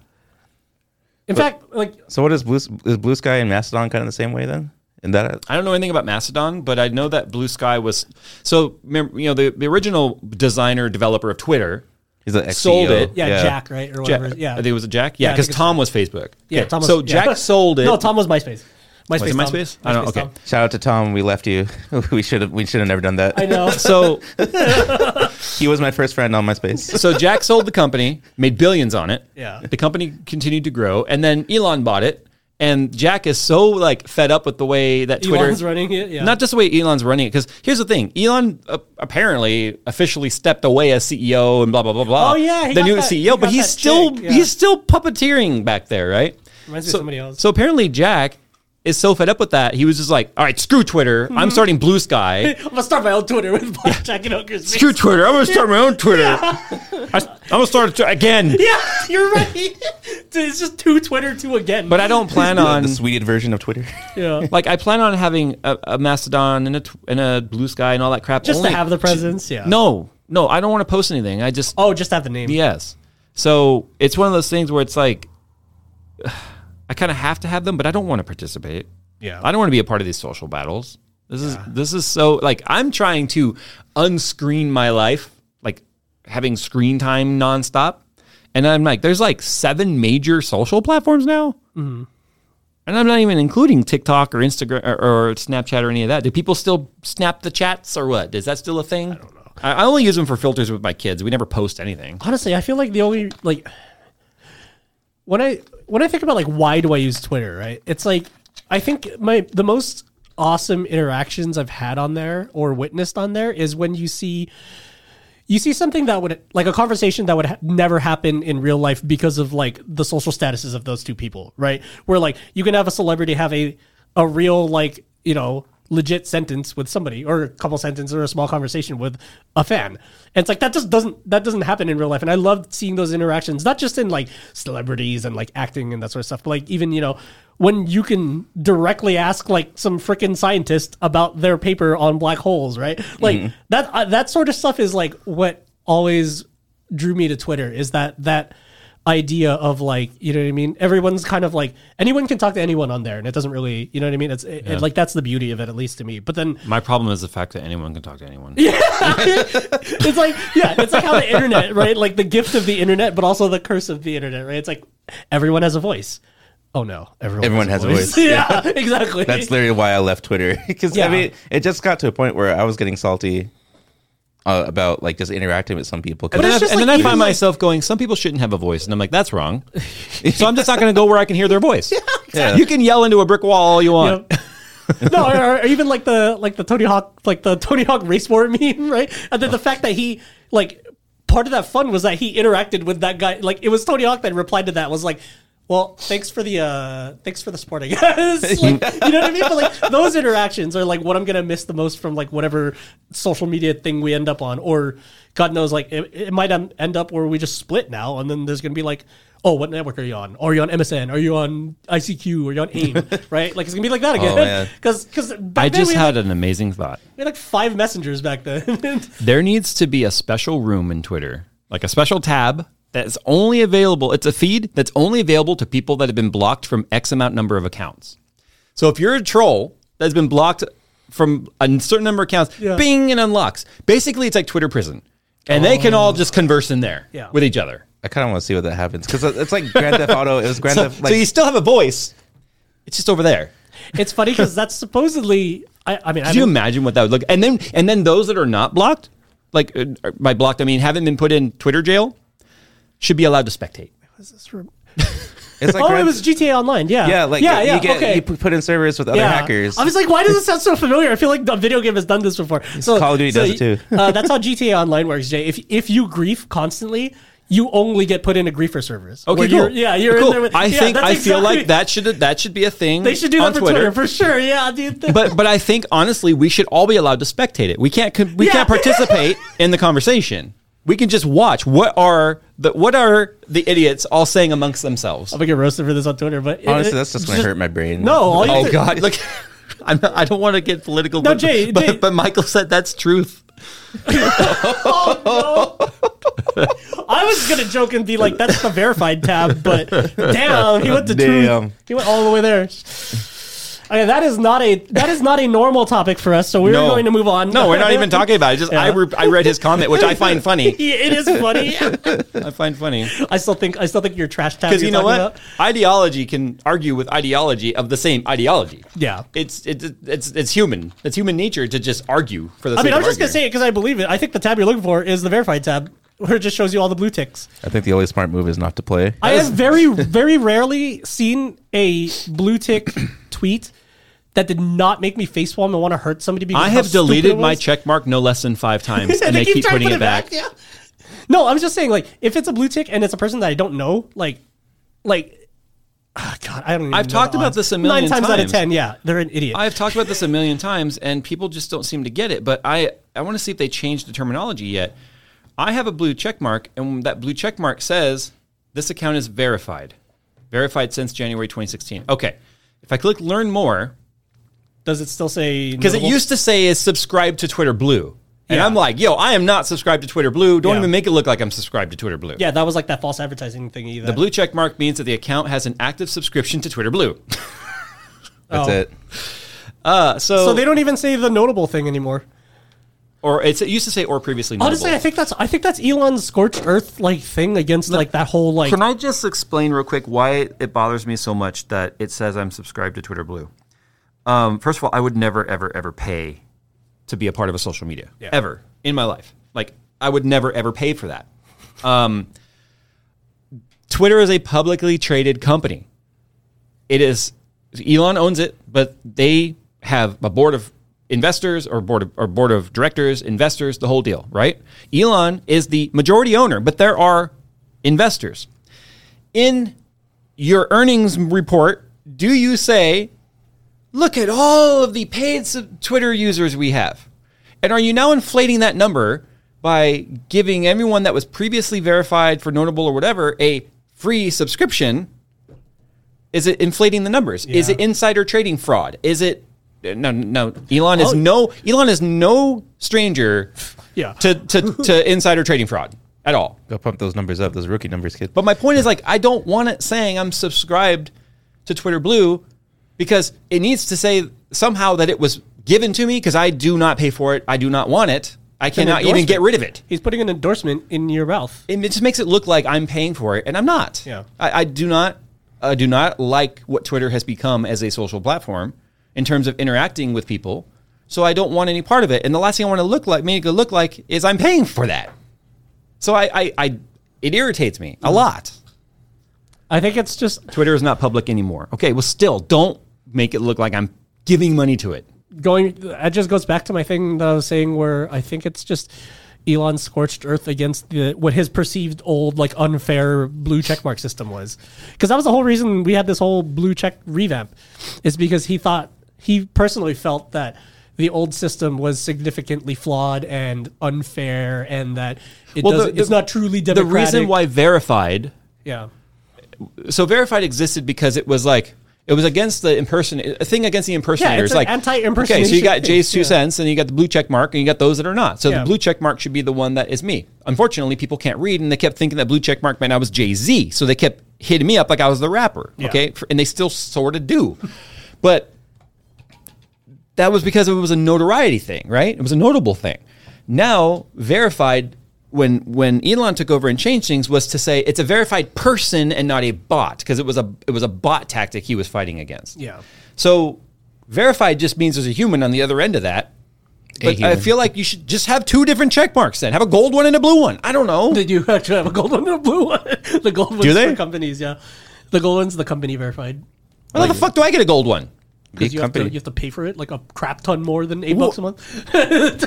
In fact, like So what is Blue is Blue Sky and Mastodon kind of the same way then? In that I don't know anything about Mastodon, but I know that Blue Sky was so. Remember, you know, the, the original designer developer of Twitter he's an sold it. yeah, Jack, right, or Jack, whatever. Yeah, I think it was a Jack. Yeah, Yeah, I because think it's Tom was Facebook. yeah. Okay, Tom was, so yeah. Jack sold it. No, Tom was MySpace. MySpace. Was it Tom. MySpace? I don't know. MySpace Okay. Tom. Shout out to Tom. We left you. we should have. We should have never done that. I know. So He was my first friend on MySpace. so Jack sold the company, made billions on it. Yeah. The company continued to grow, and then Elon bought it. And Jack is so like fed up with the way that Twitter Elon's running it. Yeah. Not just the way Elon's running it, because here's the thing: Elon uh, apparently officially stepped away as C E O and blah blah blah blah. Oh, yeah, he the got new that- C E O, he but got he's that still chick, yeah. he's still puppeteering back there, right? Reminds me so, of somebody else. so apparently Jack is so fed up with that, he was just like, "All right, screw Twitter. I'm starting Blue Sky. I'm gonna start my own Twitter with Black Jack and Hooker's. Screw Twitter. I'm gonna start my own Twitter. I, I'm gonna start it again." Yeah, you're right. It's just two Twitter, two again. But I don't plan the, on the sweeted version of Twitter. yeah, like I plan on having a, a Mastodon and a tw- and a Blue Sky and all that crap. just only to have the presence. Yeah. No, no, I don't want to post anything. I just Oh, just have the name. yes. So it's one of those things where it's like I kind of have to have them, but I don't want to participate. Yeah. I don't want to be a part of these social battles. This is this is so like I'm trying to unscreen my life, like having screen time nonstop, and I'm like, there's like seven major social platforms now, Mm-hmm. and I'm not even including TikTok or Instagram or, or Snapchat or any of that. Do people still snap the chats or what? Is that still a thing? I don't know. I, I only use them for filters with my kids. We never post anything. Honestly, I feel like the only like when I when I think about like why do I use Twitter, right? It's like I think my the most awesome interactions I've had on there or witnessed on there is when you see you see something that would like a conversation that would ha- never happen in real life because of like the social statuses of those two people, right? Where like you can have a celebrity have a a real like, you know, legit sentence with somebody or a couple sentences or a small conversation with a fan. And it's like that just doesn't that doesn't happen in real life. And I love seeing those interactions, not just in like celebrities and like acting and that sort of stuff, but like even, you know, when you can directly ask like some freaking scientist about their paper on black holes, right? Like Mm-hmm. that uh, that sort of stuff is like what always drew me to Twitter is that that idea of like, you know what I mean? Everyone's kind of like anyone can talk to anyone on there, and it doesn't really, you know what I mean? It's it, it, like that's the beauty of it, at least to me. But then My problem is the fact that anyone can talk to anyone. it's like yeah, it's like how the internet, right? Like the gift of the internet, but also the curse of the internet, right? It's like everyone has a voice. Oh no, everyone, Everyone has a voice. yeah, exactly. That's literally why I left Twitter because Yeah. I mean it just got to a point where I was getting salty uh, about like just interacting with some people. 'Cause And then, it's I, just and then like I even find like- myself going, some people shouldn't have a voice. And I'm like, that's wrong. So I'm just not going to go where I can hear their voice. Yeah. You can yell into a brick wall all you want. Yep. no, or, or even like the like the Tony Hawk like the Tony Hawk race war meme, right? And then the fact that he like part of that fun was that he interacted with that guy. Like it was Tony Hawk that replied to that was like, Well, thanks for the uh, thanks for the support, I guess. Like, you know what I mean? But like those interactions are like what I'm gonna miss the most from like whatever social media thing we end up on, or God knows, like it, it might end up where we just split now, and then there's gonna be like, oh, what network are you on? Are you on M S N? Are you on I C Q? Are you on AIM? Right? Like it's gonna be like that again. Because because I just had like, an amazing thought. We had like five messengers back then. There needs to be a special room in Twitter, like a special tab that's only available. It's a feed that's only available to people that have been blocked from X amount number of accounts. So if you're a troll that's been blocked from a certain number of accounts, yeah. bing, and unlocks. Basically, it's like Twitter prison. And oh. they can all just converse in there yeah. with each other. I kind of want to see what that happens because it's like Grand Theft Auto. It was Grand so, Theft. Like, so you still have a voice. It's just over there. It's funny because that's supposedly. I, I mean, could I you imagine what that would look? And then, and then those that are not blocked, like uh, by blocked, I mean, haven't been put in Twitter jail, should be allowed to spectate. What is this from? It's like oh, Grand, it was G T A Online. Yeah, yeah, like yeah, yeah. You, get, okay. you put in servers with other yeah. hackers. I was like, why does it sound so familiar? I feel like the video game has done this before. So Call of Duty so, does it too. uh, that's how G T A Online works, Jay. If if you grief constantly, you only get put into griefer servers. Okay, cool. You're, yeah, you're cool. in there. With, I yeah, think I exactly, feel like that should that should be a thing. They should do on that for Twitter. Twitter for sure. Yeah, dude. But but I think honestly, we should all be allowed to spectate it. We can't we yeah. can't participate in the conversation. We can just watch. What are the what are the idiots all saying amongst themselves? I'm gonna get roasted for this on Twitter, but honestly, it, that's just, just gonna hurt my brain. No, all you oh to, god, look, I'm not, I don't want to get political. No, but, Jay, but, Jay. but Michael said that's truth. oh, no. I was gonna joke and be like, "That's the verified tab," but damn, he went to damn. truth. He went all the way there. Okay, that is not a that is not a normal topic for us, so we're no. going to move on. No, we're not even talking about it. Just yeah. I, re- I read his comment, which I find funny. It is funny. I find funny. I still think I still think your trash tab. Because you know what, about. ideology can argue with ideology of the same ideology. Yeah, it's it's it's it's human. It's human nature to just argue for the. I sake mean, I'm of just arguing. gonna say it because I believe it. I think the tab you're looking for is the verified tab, where it just shows you all the blue ticks. I think the only smart move is not to play. I have very very rarely seen a blue tick tweet that did not make me facepalm and want to hurt somebody. Because I have deleted my check mark no less than five times, and, and they, they keep, keep putting put it back. back. Yeah. No, I was just saying, like, if it's a blue tick and it's a person that I don't know, like, like, oh God, I don't. Even I've know talked about odds. this a million Nine times, times out of ten. Yeah, they're an idiot. I've talked about this a million times, and people just don't seem to get it. But I, I want to see if they changed the terminology yet. I have a blue check mark, and that blue check mark says this account is verified, verified since January twenty sixteen. Okay, if I click Learn More. Does it still say? Because it used to say is subscribe to Twitter Blue. And yeah. I'm like, yo, I am not subscribed to Twitter Blue. Don't yeah. even make it look like I'm subscribed to Twitter Blue. Yeah, that was like that false advertising thing either. The blue check mark means that the account has an active subscription to Twitter Blue. That's oh. it. Uh, so, so they don't even say the notable thing anymore. Or it's, it used to say or previously notable. Honestly, I think that's I think that's Elon's scorched earth like thing against like that whole like. Can I just explain real quick why it bothers me so much that it says I'm subscribed to Twitter Blue? Um, first of all, I would never, ever, ever pay to be a part of a social media. Yeah. Ever. In my life. Like, I would never, ever pay for that. Um, Twitter is a publicly traded company. It is, Elon owns it, but they have a board of investors or board of, or board of directors, investors, the whole deal, right? Elon is the majority owner, but there are investors. In your earnings report, do you say, look at all of the paid Twitter users we have? And are you now inflating that number by giving everyone that was previously verified for notable or whatever a free subscription? Is it inflating the numbers? Yeah. Is it insider trading fraud? Is it no no Elon is oh. no Elon is no stranger yeah. to, to, to insider trading fraud at all. Go pump those numbers up, those rookie numbers, kid. But my point is, like, I don't want it saying I'm subscribed to Twitter Blue, because it needs to say somehow that it was given to me because I do not pay for it. I do not want it. I it's cannot even get rid of it. He's putting an endorsement in your mouth. It just makes it look like I'm paying for it, and I'm not. Yeah. I, I do not I do not like what Twitter has become as a social platform in terms of interacting with people. So I don't want any part of it. And the last thing I want to look like, make it look like, is I'm paying for that. So I, I, I it irritates me a lot. I think it's just Twitter is not public anymore. Okay, well, still don't make it look like I'm giving money to it. Going, it just goes back to my thing that I was saying where I think it's just, Elon's scorched earth against the what his perceived old like unfair blue checkmark system was, because that was the whole reason we had this whole blue check revamp, is because he thought he personally felt that the old system was significantly flawed and unfair, and that it Well, the- doesn't, it's the- not truly The democratic. reason why verified, yeah, so verified existed because it was like, it was against the imperson a thing against the impersonators. an like anti-impersonation Okay, so you got thing, Jay's two yeah. cents, and you got the blue check mark, and you got those that are not. So Yeah. the blue check mark should be the one that is me. Unfortunately, people can't read, and they kept thinking that blue check mark meant I was Jay-Z. So they kept hitting me up like I was the rapper. Yeah. Okay, and they still sort of do, but that was because it was a notoriety thing, right? It was a notable thing. Now, verified, when when Elon took over and changed things, was to say it's a verified person and not a bot, because it was a it was a bot tactic he was fighting against. yeah. So verified just means there's a human on the other end of that. But I human. feel like you should just have two different check marks then. Have a gold one and a blue one. I don't know. Did you actually have a gold one and a blue one? The gold one's Do they? for companies, yeah. The gold one's the company verified. Why the fuck do I get a gold one? Because Big you have, to, company. you have to pay for it like a crap ton more than eight bucks a month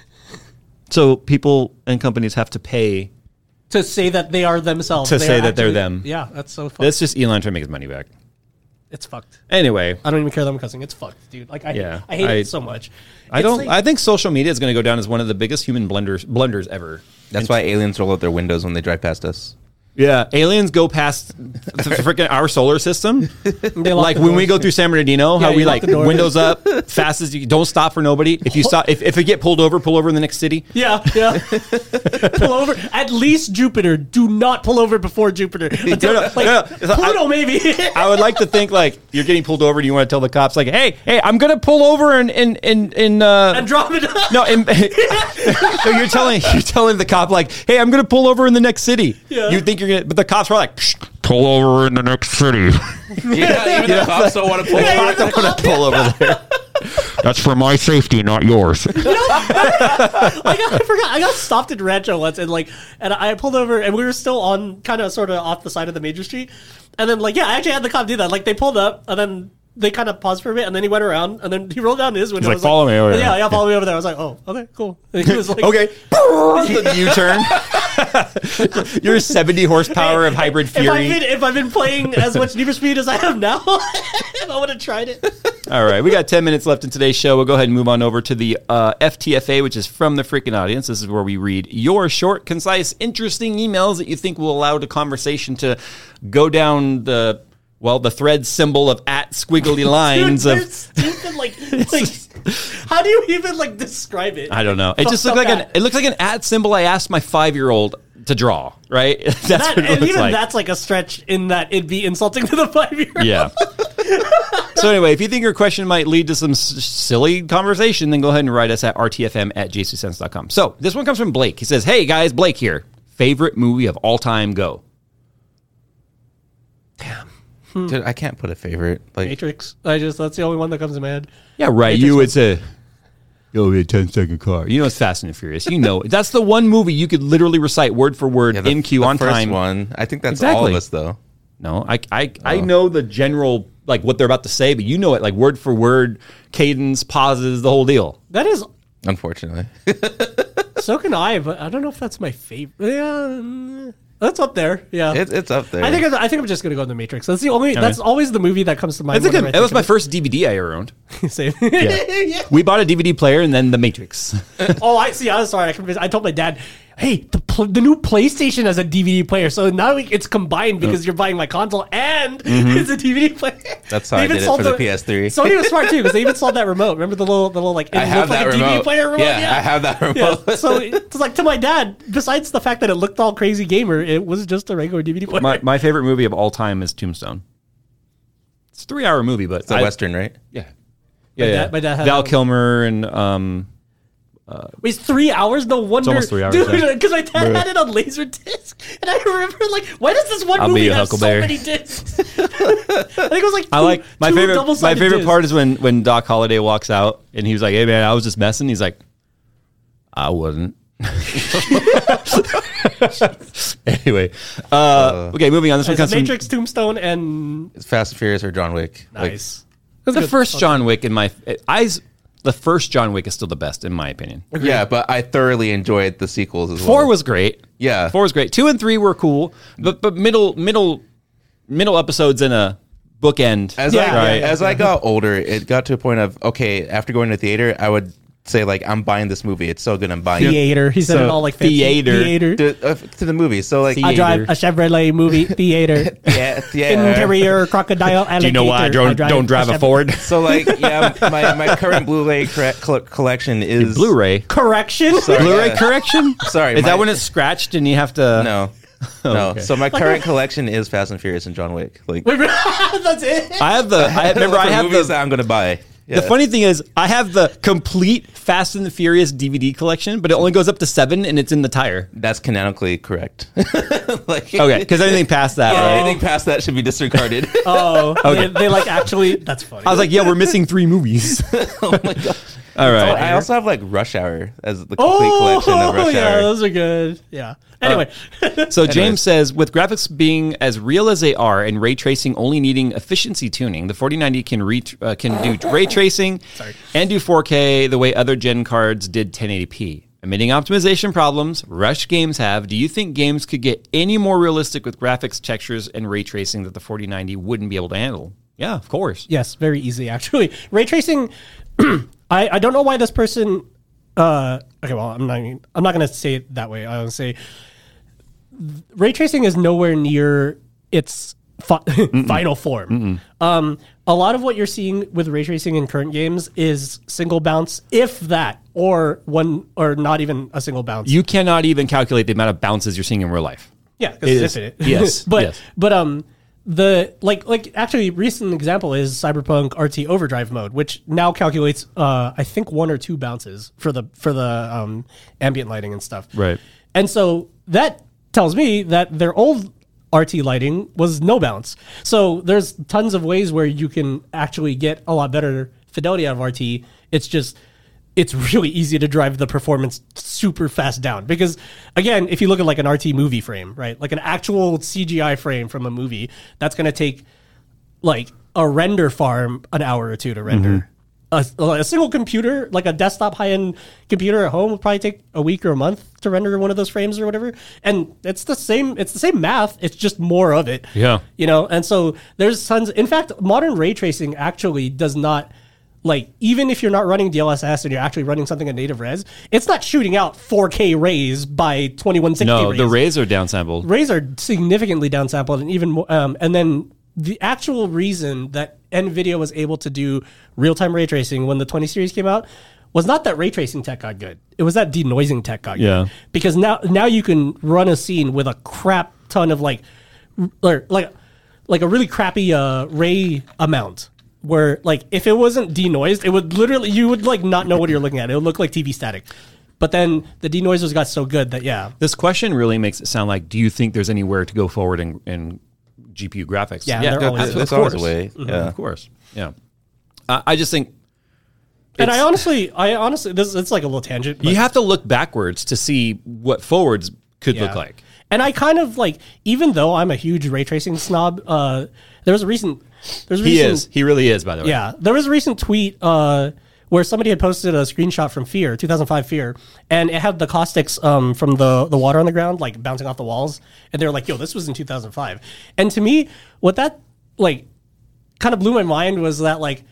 So people and companies have to pay. to say that they are themselves. To They say are that they're actually- them. Yeah, that's so fucked. That's just Elon trying to make his money back. It's fucked. Anyway, I don't even care that I'm cussing. It's fucked, dude. Like I, Yeah, I hate I- it so much. I It's don't. like- I think social media is going to go down as one of the biggest human blunders blunders ever. That's why aliens roll out their windows when they drive past us. Yeah, aliens go past the freaking our solar system. They lock Like the when we doors. go through San Bernardino, how Yeah, we you lock like the door. windows up, fast as you don't stop for nobody. If you stop, if, if you get pulled over, pull over in the next city. Yeah, yeah. Pull over. At least Jupiter. Do not pull over before Jupiter. Until, no, like, no, no. It's like, Pluto, I- maybe. I would like to think like you're getting pulled over and you want to tell the cops like, hey, hey, I'm gonna pull over in in in, in uh, Andromeda. no, in, so you're telling you're telling the cop like, hey, I'm gonna pull over in the next city. Yeah. You think you're gonna, but the cops are like, Psh, Pull over in the next city. Yeah, even the cops don't want to pull the over. cops don't want to pull over there. That's for my safety, not yours. I got, I forgot. I got stopped at Rancho once, and like, and I pulled over, and we were still on, kind of, sort of off the side of the major street, and then like, yeah, I actually had the cop do that. Like, they pulled up, and then they kind of paused for a bit, and then he went around, and then he rolled down his window. like, I was "Follow me over there." Yeah, yeah, follow me over there. I was like, oh, okay, cool. And he was like, Okay, U-turn. Your seventy horsepower of hybrid If I've fury. been if I've been playing as much Need for Speed as I have now, I would have tried it. All right, we got ten minutes left in today's show. We'll go ahead and move on over to the uh, F T F A, which is from the freaking audience. This is where we read your short, concise, interesting emails that you think will allow the conversation to go down the, well, the thread symbol of at squiggly lines Dude, of. they're stupid. Like, like, how do you even like describe it? I don't know. It just Fucked looks like up an. It looks like an at symbol. I asked my five year old to draw. Right. That's That, what it and looks even like. that's like a stretch in that it'd be insulting to the five year old. Yeah. So anyway, if you think your question might lead to some s- silly conversation, then go ahead and write us at r t f m at j c sense dot com. So this one comes from Blake. He says, hey guys, Blake here. Favorite movie of all time, go. Dude, I can't put a favorite. Like, Matrix. I just that's the only one that comes to my head. Yeah, right. Matrix You would was- say, you'll be a ten second car. You know it's Fast and Furious. You know it. That's the one movie you could literally recite word for word yeah, the, in queue the on first time. one. I think that's all Exactly. of us, though. No, I I, I know the general, like what they're about to say, but you know it like word for word, cadence, pauses, the whole deal. That is Unfortunately, so can I, but I don't know if that's my favorite. Yeah, mm, that's up there. Yeah, it, it's up there. I think I think I'm just gonna go with the Matrix. That's the only. That's always the movie that comes to mind. That's a good, whenever I that was think my of first D V D I ever owned. it. Same. Yeah. We bought a D V D player and then The Matrix. Oh, I see. I was sorry. I, confused. I told my dad, "Hey, the pl- the new PlayStation has a D V D player, so now it's combined because you're buying my console and it's a D V D player." That's how They I even did it sold for the P S three. Sony was smart too because they even sold that remote. Remember the little, the little like it I have looked like that a D V D remote. player remote. Yeah, I have that Yeah. remote. So it's like to my dad. Besides the fact that it looked all crazy gamer, it was just a regular D V D player. my, my favorite movie of all time is Tombstone. It's a three hour movie, but It's a I- Western, right? Yeah. Yeah, My yeah. dad- my dad had Val that one. Kilmer and um, Wait, it's three hours? No wonder. almost three hours, Dude, yeah. because my dad had it on Laserdisc. And I remember, like, why does this one I'll be movie your have so Huckleberry. many discs? I think it was like two, I like my two favorite. My double-sided favorite discs. part is when when Doc Holliday walks out and he was like, "Hey man, I was just messing." He's like, "I wasn't." Anyway, uh, okay, moving on. This one It's comes a from Matrix, Tombstone, and It's Fast and Furious or John Wick. Like, nice. the first John Wick in my eyes. the first John Wick is still the best in my opinion. Yeah, but I thoroughly enjoyed the sequels as well. Four was great. Yeah. Four was great. Two and three were cool, but but middle middle middle episodes in a bookend. As Yeah, I yeah, right. yeah. as I got older, it got to a point of okay. After going to theater, I would say like, I'm buying this movie. It's so good. I'm buying it Theater. He said So, it all like fancy. theater. Theater. to, uh, to the movie. So like, I drive a Chevrolet movie theater. yeah, yeah. Interior crocodile alligator. Do you know why I don't, don't drive a Chev- Ford? So like, yeah, my, my current Blu-ray cor- col- collection is Blu-ray. Correction. Sorry, Blu-ray yeah. correction? Sorry, Is my- that when it's scratched and you have to? No, no. Okay. So my current collection is Fast and Furious and John Wick. Like, That's it. I have the. I remember. for I have movies the. that I'm gonna buy. Yeah. The funny thing is, I have the complete Fast and the Furious D V D collection, but it only goes up to seven, and it's in the tire. That's canonically correct. like, Okay, because anything past that, yeah, right? anything past that should be disregarded. Oh, Okay. they, they like actually. That's funny. I was like, yeah, we're missing three movies. oh my god. All right. I also have like Rush Hour as the complete oh, collection of Rush yeah, Hour. those are good. Yeah. Anyway, So James Anyways. says, with graphics being as real as they are and ray tracing only needing efficiency tuning, the forty ninety can re- uh, can do ray tracing and do four K the way other gen cards did ten eighty p. Admitting optimization problems Rush games have, do you think games could get any more realistic with graphics, textures, and ray tracing that the forty ninety wouldn't be able to handle? Yeah, of course. yes, very easy actually. Ray tracing. I I don't know why this person. Uh, okay, well, I'm not. I'm not going to say it that way. I will say. Ray tracing is nowhere near its fi- final form. Um, a lot of what you're seeing with ray tracing in current games is single bounce, if that, or one, or not even a single bounce. You cannot even calculate the amount of bounces you're seeing in real life. yeah, because It it's is- infinite. yes, but yes. but um, the like like actually recent example is Cyberpunk R T Overdrive mode, which now calculates uh I think one or two bounces for the for the um ambient lighting and stuff. Right. And so that tells me that their old R T lighting was no bounce. So there's tons of ways where you can actually get a lot better fidelity out of R T. It's just, it's really easy to drive the performance super fast down. Because again, if you look at like an R T movie frame, right? Like an actual C G I frame from a movie, that's going to take like a render farm an hour or two to render. A, a single computer, like a desktop high-end computer at home, will probably take a week or a month to render one of those frames or whatever. And it's the same. It's the same math. It's just more of it. Yeah. You know. And so there's tons. In fact, modern ray tracing actually does not, like, even if you're not running D L S S and you're actually running something in native res, it's not shooting out four K rays by twenty-one sixty. No, rays. the rays are downsampled. Rays are significantly downsampled, and even more. Um, and then the actual reason that NVIDIA was able to do real-time ray tracing when the twenty series came out was not that ray tracing tech got good. It was that denoising tech got Yeah. good. Because now now you can run a scene with a crap ton of like, or like, like a really crappy uh, ray amount. Where like if it wasn't denoised, it would literally you would like not know what you're looking at. It would look like T V static. But then the denoisers got so good that yeah, This question really makes it sound like, do you think there's anywhere to go forward in, in G P U graphics? Yeah, there always of is. There's course. always a way. Yeah. Of course. Yeah. I I just think and I it's- honestly, I honestly, this it's like a little tangent. But you have to look backwards to see what forwards could yeah. look like. And I kind of like, even though I'm a huge ray tracing snob, uh, there was a recent, there's a He recent, is. He really is, by the way. yeah, there was a recent tweet uh, where somebody had posted a screenshot from Fear, two thousand five Fear, and it had the caustics um, from the the water on the ground like bouncing off the walls, and they were like, "Yo, this was in two thousand five." And to me, what that like kind of blew my mind was that like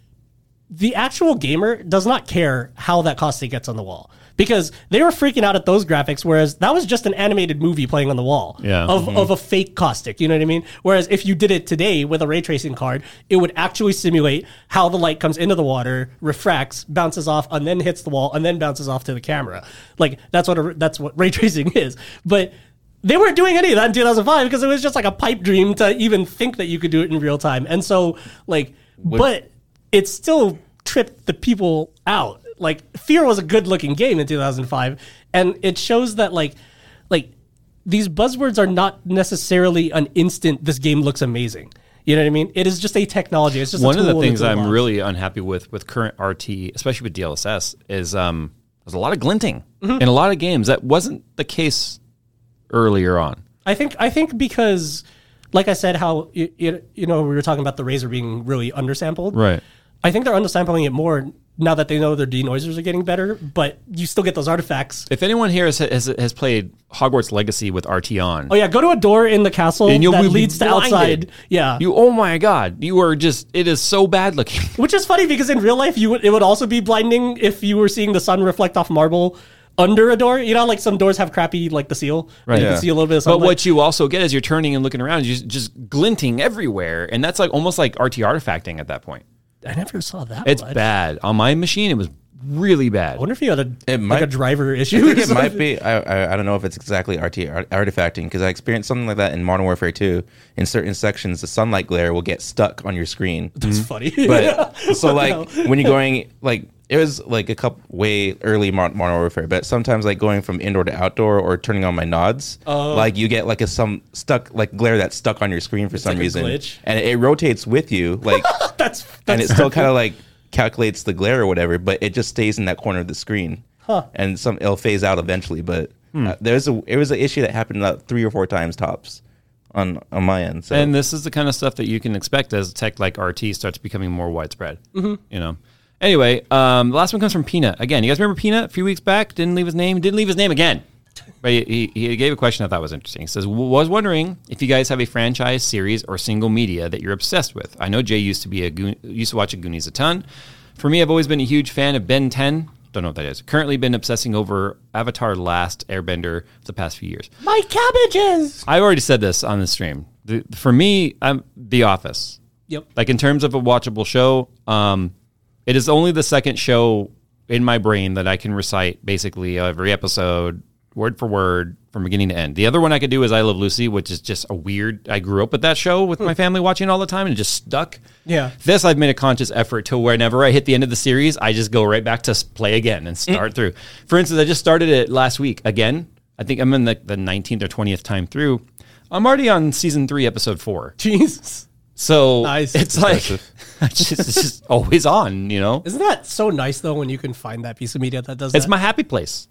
the actual gamer does not care how that caustic gets on the wall. Because they were freaking out at those graphics, whereas that was just an animated movie playing on the wall Yeah. of, of a fake caustic. You know what I mean? Whereas if you did it today with a ray tracing card, it would actually simulate how the light comes into the water, refracts, bounces off, and then hits the wall, and then bounces off to the camera. Like that's what a, that's what ray tracing is. But they weren't doing any of that in two thousand five because it was just like a pipe dream to even think that you could do it in real time. And so, like, but it still tripped the people out. Like Fear was a good looking game in two thousand five, and it shows that like like these buzzwords are not necessarily an instant this game looks amazing. You know what I mean? It is just a technology. It's just One a of the tool in things the I'm toolbox. really unhappy with with current R T, especially with D L S S, is um, there's a lot of glinting Mm-hmm. in a lot of games. That wasn't the case earlier on. I think I think because like I said, how you, you, you know we were talking about the Razer being really undersampled. Right. I think they're undersampling it more now that they know their denoisers are getting better, but you still get those artifacts. If anyone here has, has, has played Hogwarts Legacy with R T on, Oh yeah, go to a door in the castle and you'll that be leads to blinded. outside. Yeah. You, oh my God, you are just, it is so bad looking. Which is funny because in real life, you would, it would also be blinding if you were seeing the sun reflect off marble under a door. You know, like some doors have crappy, like the seal. Right. You Yeah. can see a little bit of But sunlight. what you also get as you're turning and looking around, is just, just glinting everywhere. And that's like almost like R T artifacting at that point. I never saw that. It's much. bad. On my machine, it was really bad. I wonder if you had a It like might- a driver I issue. think it might be. I, I I don't know if it's exactly R T art, artifacting because I experienced something like that in Modern Warfare two. In certain sections, the sunlight glare will get stuck on your screen. That's funny. But so like hell? when you're going like it was like a couple way early Mod- Modern Warfare, but sometimes like going from indoor to outdoor or turning on my nods, Oh. like you get like a some stuck like glare that's stuck on your screen for some like a reason, glitch. and it rotates with you like, that's, that's and it still kind of like calculates the glare or whatever, but it just stays in that corner of the screen. Huh. And some it'll phase out eventually, but Hmm. uh, there's a it was an issue that happened about three or four times tops on on my end. So And this is the kind of stuff that you can expect as tech like R T starts becoming more widespread. Mm-hmm. You know. Anyway, um, the last one comes from Peanut. Again, you guys remember Peanut a few weeks back? Didn't leave his name. Didn't leave his name again. But he, he, he gave a question I thought was interesting. He says, was wondering if you guys have a franchise, series, or single media that you're obsessed with. I know Jay used to be a Goon, used to watch a Goonies a ton. For me, I've always been a huge fan of Ben ten. Don't know what that is. Currently been obsessing over Avatar Last Airbender for the past few years. my cabbages. I already said this on the stream. The, for me, I'm The Office. Yep. Like in terms of a watchable show, um, it is only the second show in my brain that I can recite basically every episode, word for word, from beginning to end. The other one I could do is I Love Lucy, which is just a weird. I grew up with that show with my family watching all the time and it just stuck. Yeah. This I've made a conscious effort to whenever I hit the end of the series, I just go right back to s- play again and start through. For instance, I just started it last week again. I think I'm in the, the nineteenth or twentieth time through. I'm already on season three, episode four. Jesus. So Nice. it's like it's just, it's just always on, you know. Isn't that so nice though when you can find that piece of media that does It's that? my happy place.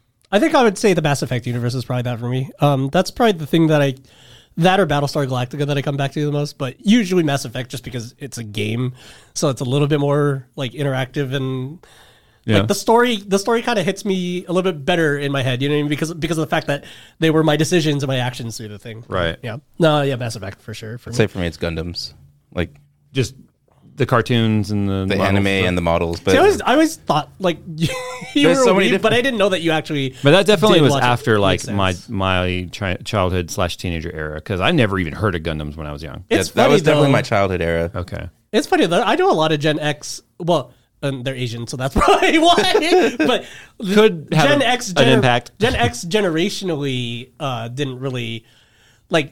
I think I would say the Mass Effect universe is probably that for me. Um, that's probably the thing that I, that or Battlestar Galactica that I come back to the most. But usually Mass Effect just because it's a game, so it's a little bit more like interactive and Yeah. like the story. The story kind of hits me a little bit better in my head. You know what I mean? Because because of the fact that they were my decisions and my actions through the thing. Right. Yeah. No. Yeah. Mass Effect for sure. For me. say for me it's Gundams, like Just the cartoons and the, the anime and the models. But See, I always, I always thought like you There's were so a many weeb, different- but I didn't know that you actually. But that definitely did was watch it. after like Makes my sense. my chi- childhood slash teenager era because I never even heard of Gundams when I was young. It's yeah, that funny, was definitely though. my childhood era. Okay. It's funny though. I know a lot of Gen X. Well, and they're Asian, so that's probably why. But Could have Gen a- X an gener- impact. Gen X generationally uh, didn't really like.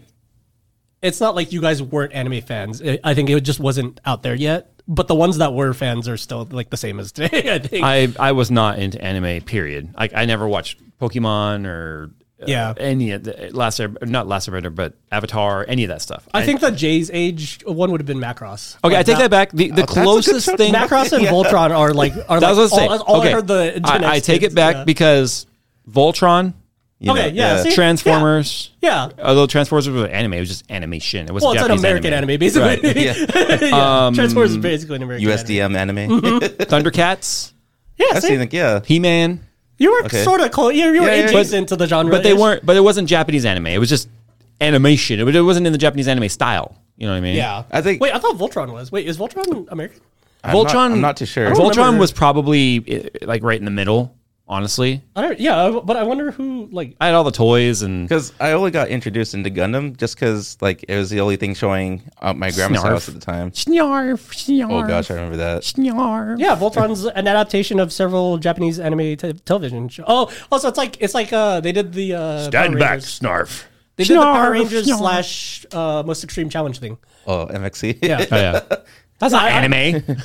It's not like you guys weren't anime fans. I I think it just wasn't out there yet. But the ones that were fans are still like the same as today. I think. I I was not into anime. Period. Like I never watched Pokemon or uh, Yeah. any of the last Air- not last Airbender but Avatar, any of that stuff. I think the Jay's age one would have been Macross. Okay, Like I take that back. The, the that's a good closest show. thing. Macross and Voltron are like are That like was what I was all, saying. all okay. I heard the Gen I, I X take kids, it back yeah. because Voltron, You Okay, yeah, see? Transformers. Yeah. Although Transformers was anime, it was just animation. It was Well, it's an Japanese American anime, anime, basically. Right. yeah. Um, Transformers is basically an American U S D M anime. Thundercats, Yeah, I've see? seen like yeah. He-Man, You were Okay. sort of close. You, you were Yeah, yeah, adjacent to the genre. but they weren't. But it wasn't Japanese anime. It was just animation. It, was- it wasn't in the Japanese anime style. You know what I mean? Yeah. I think- Wait, I thought Voltron was. Wait, is Voltron American? I'm Voltron. Not, I'm not too sure. I don't Voltron remember- was probably uh, like right in the middle. Honestly, I don't. Yeah, but I wonder who. Like, I had all the toys and Because I only got introduced into Gundam just because like it was the only thing showing at my grandma's Snarf. house at the time. Snarf, Snarf, Oh gosh, I remember that. Snarf. yeah, Voltron's an adaptation of several Japanese anime te- television shows. Oh, also it's like it's like uh they did the uh, Power Rangers. Snarf. They did the Power Snarf, Rangers Snarf. slash uh, Most Extreme Challenge thing. Oh, M X C. Yeah. Oh, yeah. That's not I- I- anime.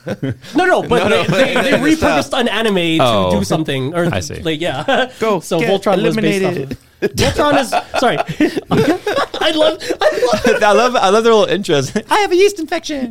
No, no, but No, no, they, they, they in the repurposed an anime to Oh. do something. Or I see. Like, yeah. Go, So get Voltron was based off eliminated. of. Voltron is sorry. I love. I love. I love I love their little intros. I have a yeast infection.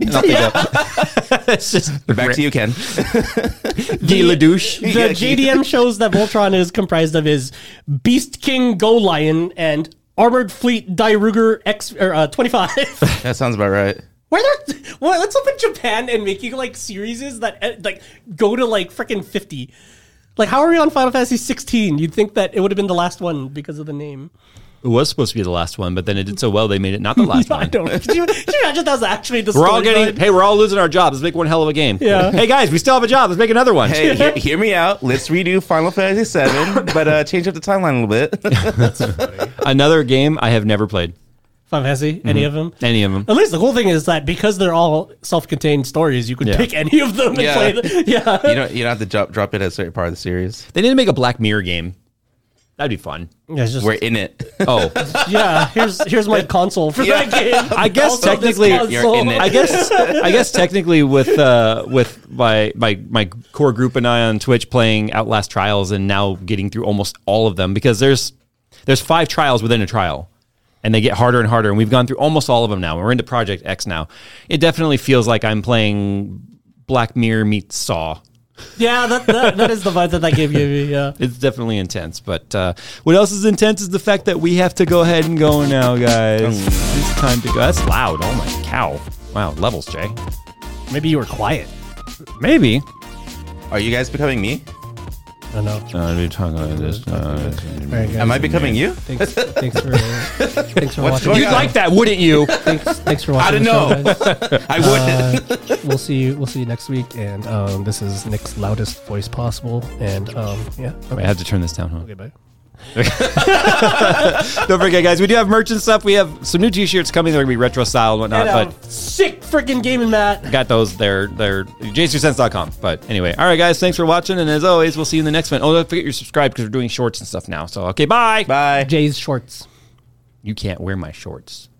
It's just Back to you, Ken. Guy Ledouche. The J D M shows that Voltron is comprised of is Beast King Go Lion and Armored Fleet Dairuger X or uh, twenty-five. That sounds about right. Why they're well, let's open Japan and making like series that uh, like go to like freaking fifty. Like, how are we on Final Fantasy sixteen? You'd think that it would have been the last one because of the name. It was supposed to be the last one, but then it did so well they made it not the last I one. don't. Could you, could you imagine that was actually the We're all storyline? getting. Hey, we're all losing our jobs. Let's make one hell of a game. Yeah. Hey guys, we still have a job. Let's make another one. Hey, he- hear me out. Let's redo Final Fantasy seven, but uh, change up the timeline a little bit. Another game I have never played. Final Fantasy, any of them? Any of them. At least the cool thing is that because they're all self-contained stories, you could Yeah. pick any of them and Yeah. play them. Yeah. you don't you don't have to drop drop it as a certain part of the series. They need to make a Black Mirror game. That'd be fun. Yeah, it's just, We're in it. Oh, yeah, here's here's my console for that game. I guess Also this technically- console. You're in it. I guess I guess technically with uh, with my, my my core group and I on Twitch playing Outlast Trials and now getting through almost all of them because there's there's five trials within a trial. And they get harder and harder. And we've gone through almost all of them now. We're into Project X now. It definitely feels like I'm playing Black Mirror meets Saw. Yeah, that, that that is the vibe that that game gave me. Yeah. It's definitely intense. But uh, what else is intense is the fact that we have to go ahead and go now, guys. It's time to go. That's loud. Oh, my cow. Wow, levels, Jay. Maybe you were quiet. Maybe. Are you guys becoming me? I don't know. Uh, we're talking about this. All right, guys. Am I becoming you? Thanks, thanks for thanks for What's watching. going You'd on? like that, wouldn't you? Thanks, thanks for I watching. don't the show, guys. I wouldn't. Uh, we'll see you. We'll see you next week. And um, this is Nick's loudest voice possible. And um, yeah. Okay. I have to turn this down, huh? Okay, bye. Don't forget, guys, we do have merch and stuff. We have some new t-shirts coming. They're going to be retro style and whatnot. And, but um, sick freaking gaming mat. got those. They're they're j c sense dot com. But anyway, all right, guys, thanks for watching. And as always, we'll see you in the next one. Oh, don't forget you're subscribed because we're doing shorts and stuff now. So, okay, bye. Bye. Jay's shorts. You can't wear my shorts.